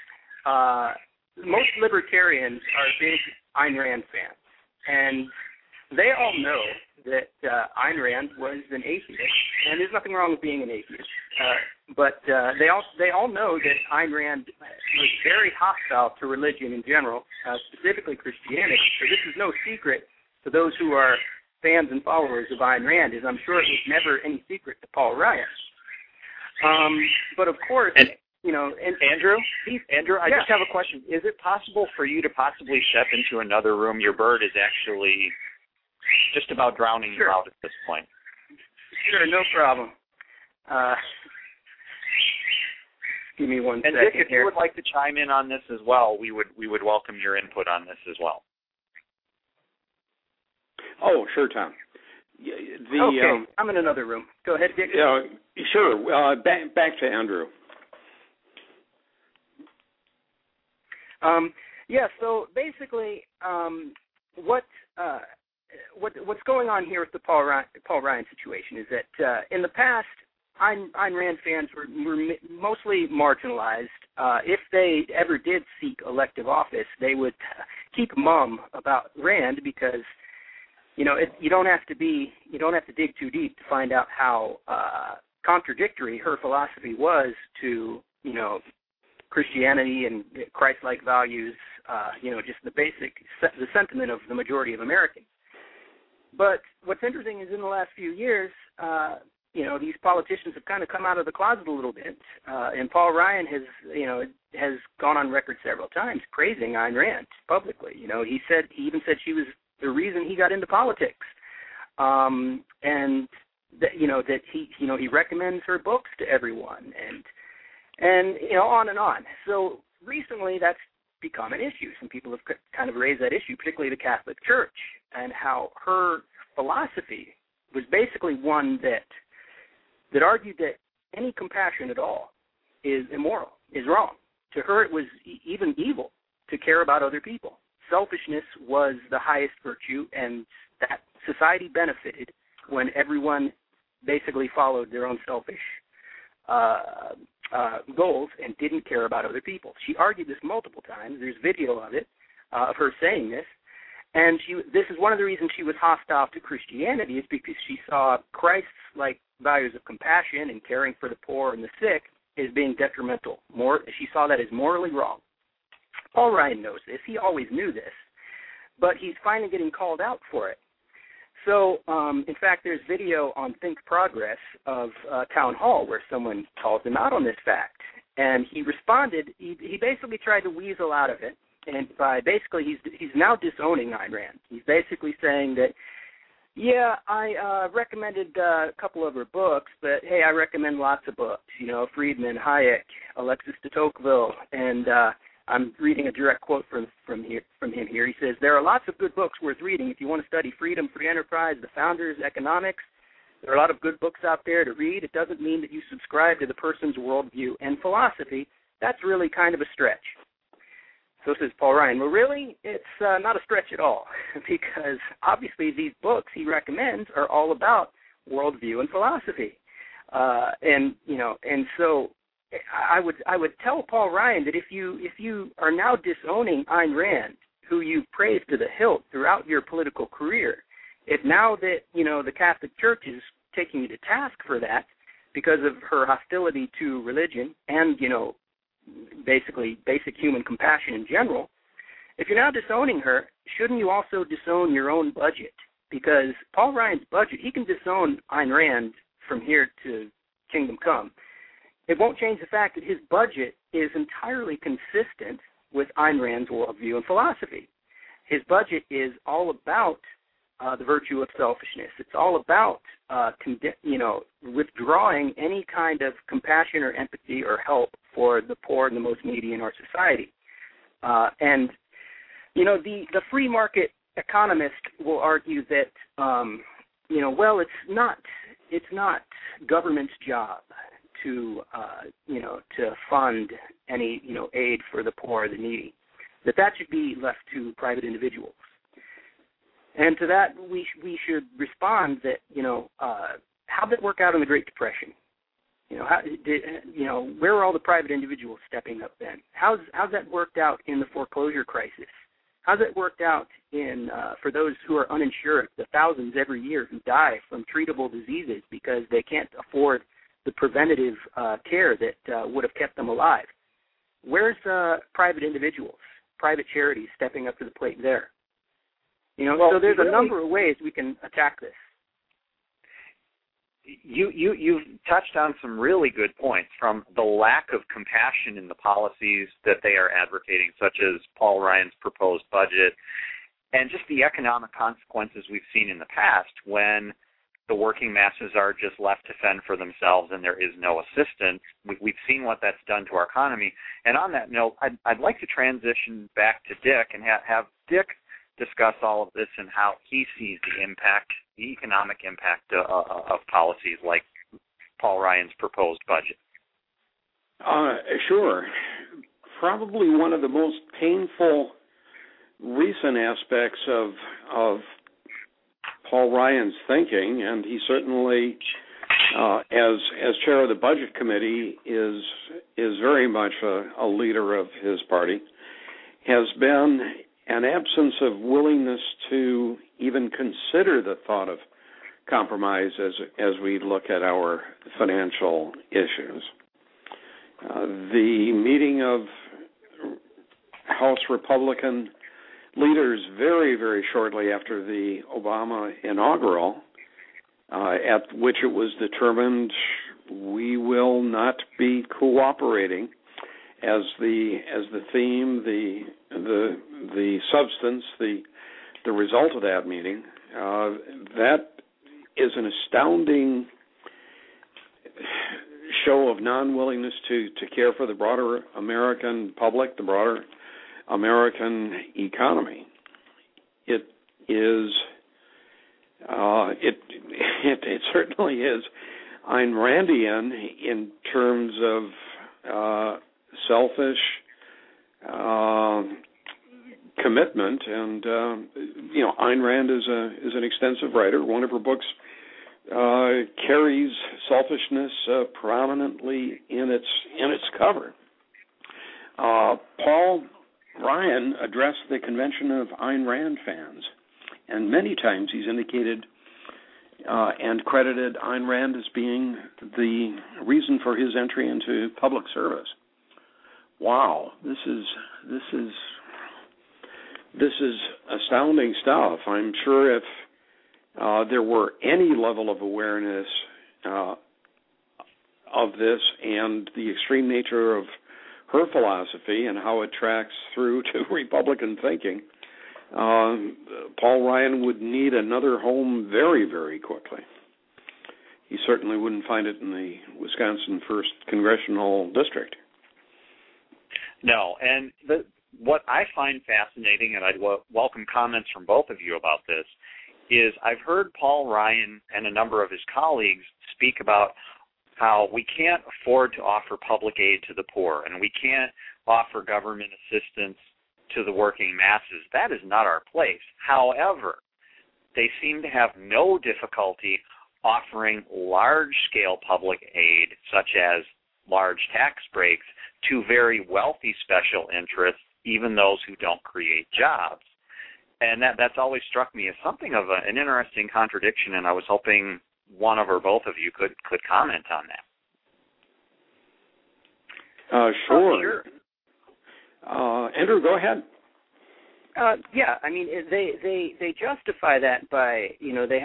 most libertarians are big Ayn Rand fans, and they all know that Ayn Rand was an atheist, and there's nothing wrong with being an atheist. But they all know that Ayn Rand was very hostile to religion in general, specifically Christianity. So this is no secret to those who are fans and followers of Ayn Rand, as I'm sure it was never any secret to Paul Ryan. But of course, Andrew, I just have a question. Is it possible for you to possibly step into another room? Your bird is actually just about drowning you out at this point. Sure, no problem. Give me one second. And Dick, if you would like to chime in on this as well, we would welcome your input on this as well. Oh, sure, Tom. Okay, I'm in another room. Go ahead, Dick. Sure. Back to Andrew. So basically, what's going on here with the Paul Ryan situation is that in the past, Ayn Rand fans were mostly marginalized. If they ever did seek elective office, they would keep mum about Rand because you don't have to dig too deep to find out how contradictory her philosophy was to Christianity and Christ-like values. Just the sentiment of the majority of Americans. But what's interesting is in the last few years, these politicians have kind of come out of the closet a little bit, and Paul Ryan has gone on record several times praising Ayn Rand publicly. He even said she was the reason he got into politics, and that he recommends her books to everyone, and on and on. So recently, that's become an issue. Some people have kind of raised that issue, particularly the Catholic Church, and how her philosophy was basically one that argued that any compassion at all is immoral, is wrong. To her, it was even evil to care about other people. Selfishness was the highest virtue, and that society benefited when everyone basically followed their own selfish goals and didn't care about other people. She argued this multiple times. There's video of it, of her saying this. And this is one of the reasons she was hostile to Christianity, is because she saw Christ's values of compassion and caring for the poor and the sick as being detrimental. She saw that as morally wrong. Paul Ryan knows this. He always knew this. But he's finally getting called out for it. So, in fact, there's video on Think Progress of Town Hall where someone calls him out on this fact. And he responded, he basically tried to weasel out of it. And he's now disowning Ayn Rand. He's basically saying that, yeah, I recommended a couple of her books, but hey, I recommend lots of books. Friedman, Hayek, Alexis de Tocqueville, and I'm reading a direct quote from him here. He says, there are lots of good books worth reading if you want to study freedom, free enterprise, the founders, economics. There are a lot of good books out there to read. It doesn't mean that you subscribe to the person's worldview and philosophy. That's really kind of a stretch. So says Paul Ryan. Well, really, it's not a stretch at all, because obviously these books he recommends are all about worldview and philosophy, and so I would tell Paul Ryan that if you are now disowning Ayn Rand, who you praised to the hilt throughout your political career, if now that the Catholic Church is taking you to task for that because of her hostility to religion and basically basic human compassion in general, if you're now disowning her, shouldn't you also disown your own budget? Because Paul Ryan's budget, he can disown Ayn Rand from here to kingdom come. It won't change the fact that his budget is entirely consistent with Ayn Rand's worldview and philosophy. His budget is all about the virtue of selfishness. It's all about withdrawing any kind of compassion or empathy or help for the poor and the most needy in our society. And the free market economist will argue that it's not government's job to fund any aid for the poor or the needy. That should be left to private individuals. And to that, we should respond that, how did it work out in the Great Depression? Where were all the private individuals stepping up then? How's that worked out in the foreclosure crisis? How's it worked out for those who are uninsured, the thousands every year who die from treatable diseases because they can't afford the preventative care that would have kept them alive? Where's private individuals, private charities stepping up to the plate there? So there's a number of ways we can attack this. You've touched on some really good points, from the lack of compassion in the policies that they are advocating, such as Paul Ryan's proposed budget, and just the economic consequences we've seen in the past when the working masses are just left to fend for themselves and there is no assistance. We've seen what that's done to our economy. And on that note, I'd like to transition back to Dick and have Dick discuss all of this and how he sees the economic impact of policies like Paul Ryan's proposed budget. Sure. Probably one of the most painful recent aspects of Paul Ryan's thinking, and he certainly, as chair of the Budget Committee, is very much a leader of his party, has been an absence of willingness to even consider the thought of compromise as we look at our financial issues. The meeting of House Republican leaders very, very shortly after the Obama inaugural, at which it was determined we will not be cooperating as the theme, the substance, the result of that meeting. That is an astounding show of non-willingness to care for the broader American public, the broader American economy. It is. It certainly is Ayn Randian in terms of selfish commitment, and Ayn Rand is an extensive writer. One of her books carries selfishness prominently in its cover. Paul Ryan addressed the convention of Ayn Rand fans, and many times he's indicated and credited Ayn Rand as being the reason for his entry into public service. Wow, this is astounding stuff. I'm sure if there were any level of awareness of this and the extreme nature of her philosophy and how it tracks through to Republican thinking, Paul Ryan would need another home very, very quickly. He certainly wouldn't find it in the Wisconsin 1st Congressional District. No, and what I find fascinating, and I'd welcome comments from both of you about this, is I've heard Paul Ryan and a number of his colleagues speak about how we can't afford to offer public aid to the poor and we can't offer government assistance to the working masses. That is not our place. However, they seem to have no difficulty offering large-scale public aid, such as large tax breaks, to very wealthy special interests, even those who don't create jobs. And that's always struck me as something of an interesting contradiction, and I was hoping one of or both of you could comment on that. Sure. Andrew, go ahead. Yeah, I mean they justify that by, you know,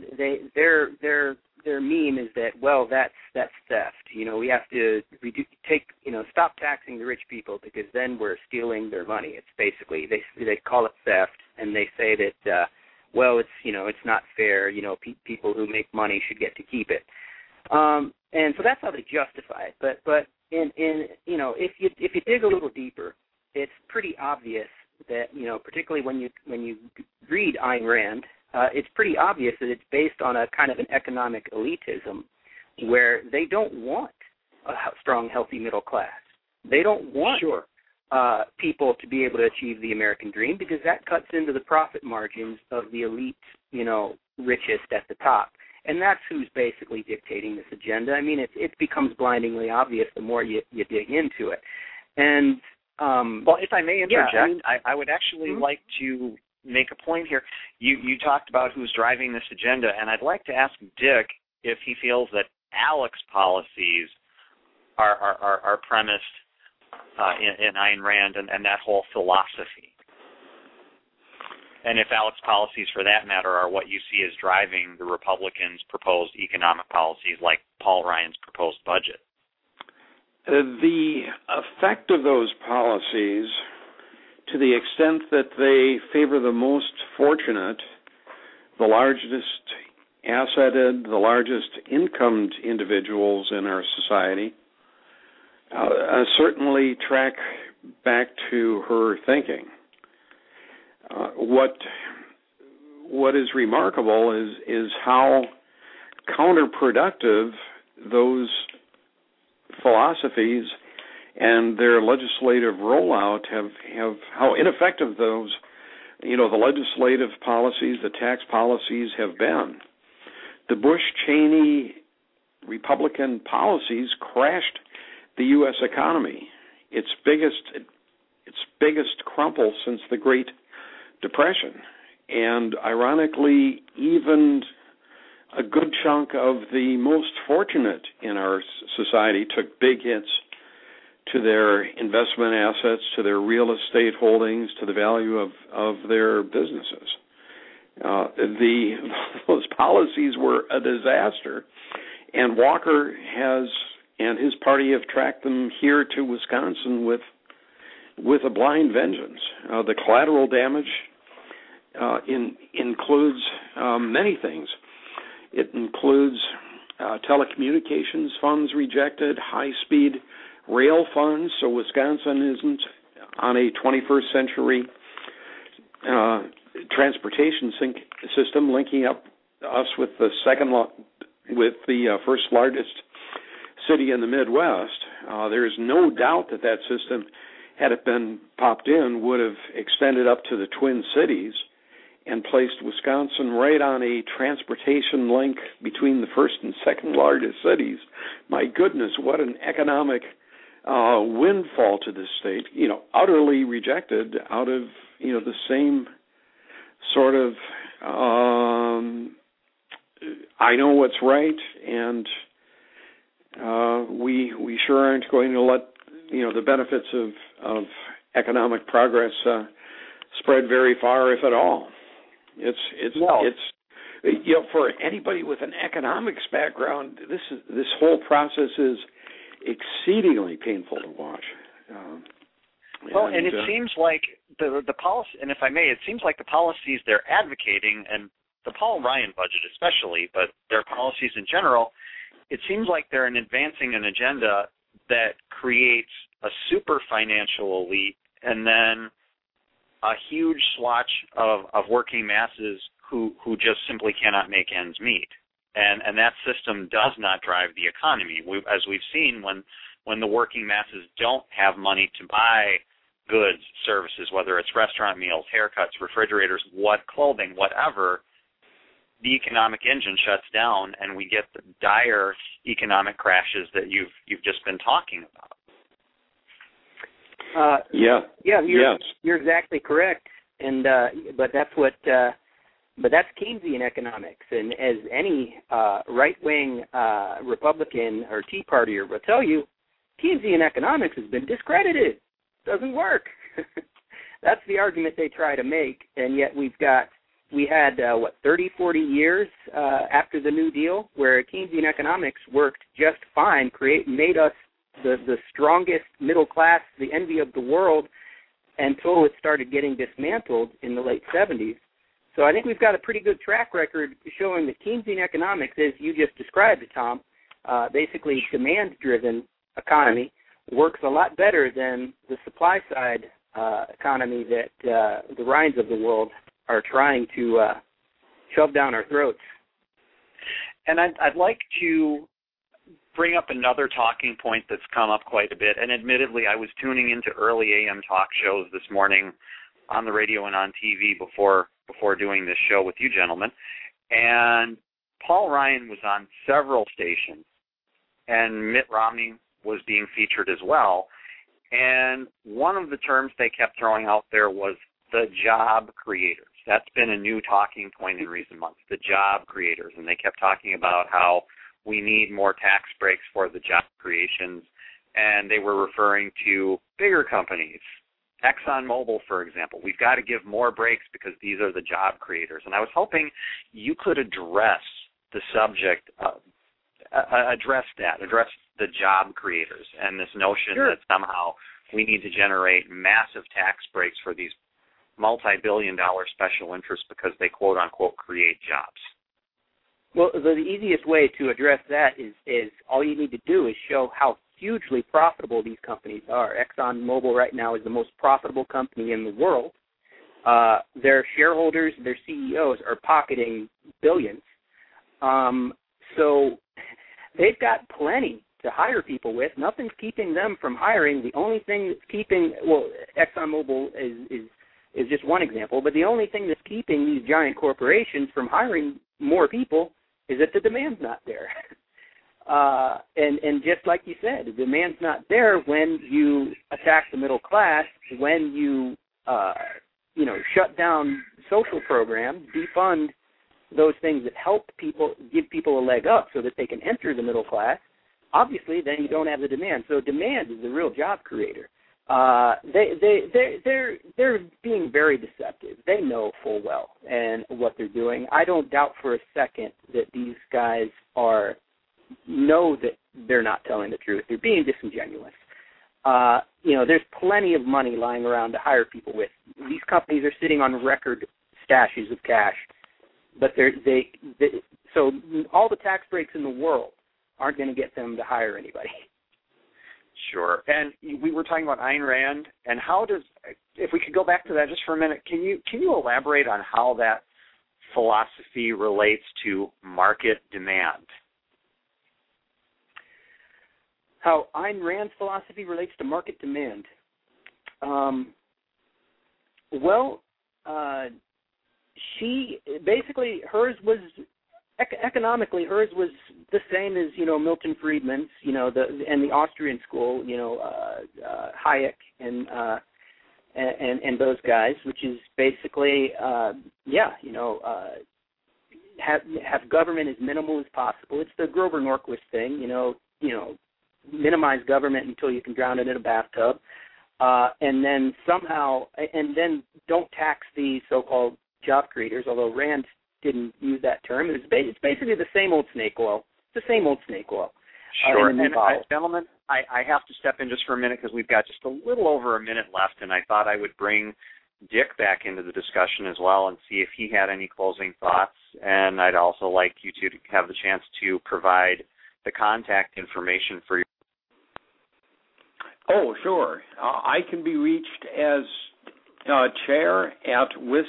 their meme is that, well, that's theft. You know, we have to stop taxing the rich people because then we're stealing their money. It's basically they call it theft, and they say that well, it's not fair. You know, people who make money should get to keep it. And so that's how they justify it. But in you know, if you dig a little deeper, it's pretty obvious that, you know, particularly when you read Ayn Rand, it's pretty obvious that it's based on a kind of an economic elitism where they don't want a strong, healthy middle class. They don't want people to be able to achieve the American dream because that cuts into the profit margins of the elite, you know, richest at the top. And that's who's basically dictating this agenda. I mean, it becomes blindingly obvious the more you dig into it. And well, if I may interject, I would actually like to make a point here. You talked about who's driving this agenda, and I'd like to ask Dick if he feels that ALEC's policies are premised in Ayn Rand and that whole philosophy. And if ALEC's policies, for that matter, are what you see as driving the Republicans' proposed economic policies, like Paul Ryan's proposed budget. The effect of those policies, to the extent that they favor the most fortunate, the largest asseted, the largest incomed individuals in our society, certainly track back to her thinking. What is remarkable is how counterproductive those philosophies and their legislative rollout have how ineffective those, you know, the legislative policies, the tax policies have been. The Bush-Cheney Republican policies crashed the U.S. economy. Its biggest crumple since the Great Depression. And ironically, even a good chunk of the most fortunate in our society took big hits to their investment assets, to their real estate holdings, to the value of their businesses. Those policies were a disaster, and Walker and his party have tracked them here to Wisconsin with a blind vengeance. The collateral damage includes many things. It includes telecommunications funds rejected, high-speed rail funds, so Wisconsin isn't on a 21st century transportation system linking up us with the first largest city in the Midwest. There is no doubt that system, had it been popped in, would have extended up to the Twin Cities and placed Wisconsin right on a transportation link between the first and second largest cities. My goodness, what an economic windfall to the state, utterly rejected out of, the same sort of, I know what's right, and we sure aren't going to let, the benefits of economic progress spread very far, if at all. It's for anybody with an economics background, this whole process is exceedingly painful to watch. And it seems like the policy, and if I may, it seems like the policies they're advocating, and the Paul Ryan budget especially, but their policies in general, it seems like they're advancing an agenda that creates a super financial elite and then a huge swatch of working masses who just simply cannot make ends meet. And that system does not drive the economy. As we've seen, when the working masses don't have money to buy goods, services, whether it's restaurant meals, haircuts, refrigerators, clothing, whatever, the economic engine shuts down, and we get the dire economic crashes that you've just been talking about. You're exactly correct, and but that's Keynesian economics, and as any right-wing Republican or Tea Partier will tell you, Keynesian economics has been discredited. Doesn't work. That's the argument they try to make, and yet we had 30, 40 years after the New Deal where Keynesian economics worked just fine, made us the strongest middle class, the envy of the world, until it started getting dismantled in the late 70s. So I think we've got a pretty good track record showing that Keynesian economics, as you just described it, Tom, basically demand-driven economy, works a lot better than the supply-side economy that the Ryans of the world are trying to shove down our throats. And I'd like to bring up another talking point that's come up quite a bit, and admittedly I was tuning into early AM talk shows this morning on the radio and on TV before doing this show with you gentlemen, and Paul Ryan was on several stations, and Mitt Romney was being featured as well, and one of the terms they kept throwing out there was the job creators. That's been a new talking point in recent months, the job creators, and they kept talking about how we need more tax breaks for the job creations, and they were referring to bigger companies, ExxonMobil, for example. We've got to give more breaks because these are the job creators. And I was hoping you could address the subject, address the job creators and this notion that somehow we need to generate massive tax breaks for these multi-billion-dollar special interests because they quote-unquote create jobs. Well, the easiest way to address that is all you need to do is show how hugely profitable these companies are. ExxonMobil right now is the most profitable company in the world. Their shareholders, their CEOs are pocketing billions. So they've got plenty to hire people with. Nothing's keeping them from hiring. The only thing that's keeping, ExxonMobil is just one example, but the only thing that's keeping these giant corporations from hiring more people is that the demand's not there. And just like you said, the demand's not there when you attack the middle class, when you shut down social programs, defund those things that help people, give people a leg up so that they can enter the middle class. Obviously, then you don't have the demand. So demand is the real job creator. They're being very deceptive. They know full well and what they're doing. I don't doubt for a second that these guys know that they're not telling the truth. They're being disingenuous. There's plenty of money lying around to hire people with. These companies are sitting on record stashes of cash, but so all the tax breaks in the world aren't going to get them to hire anybody. Sure. And we were talking about Ayn Rand, and if we could go back to that just for a minute, can you elaborate on how that philosophy relates to market demand? How Ayn Rand's philosophy relates to market demand? She basically, hers was economically, hers was the same as Milton Friedman's, and the Austrian school, Hayek and those guys, which is basically, have government as minimal as possible. It's the Grover Norquist thing, minimize government until you can drown it in a bathtub, and then don't tax the so-called job creators, although Rand didn't use that term. It's basically the same old snake oil. It's the same old snake oil. Sure. And gentlemen, I have to step in just for a minute because we've got just a little over a minute left, and I thought I would bring Dick back into the discussion as well and see if he had any closing thoughts. And I'd also like you two to have the chance to provide the contact information for your... Oh, sure. I can be reached as chair at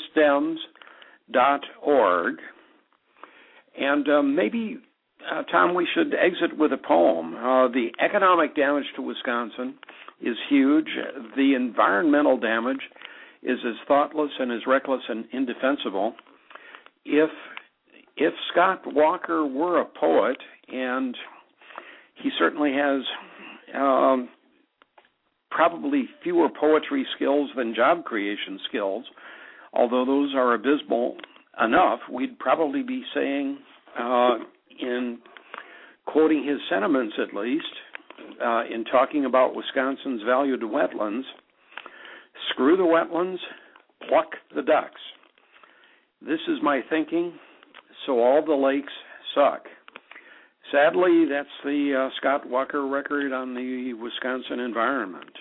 wisdems.org. And maybe, Tom, we should exit with a poem. The economic damage to Wisconsin is huge. The environmental damage is as thoughtless and as reckless and indefensible. If Scott Walker were a poet, and he certainly has probably fewer poetry skills than job creation skills, although those are abysmal enough, we'd probably be saying, in quoting his sentiments at least, in talking about Wisconsin's value to wetlands, screw the wetlands, pluck the ducks. This is my thinking, so all the lakes suck. Sadly, that's the Scott Walker record on the Wisconsin environment.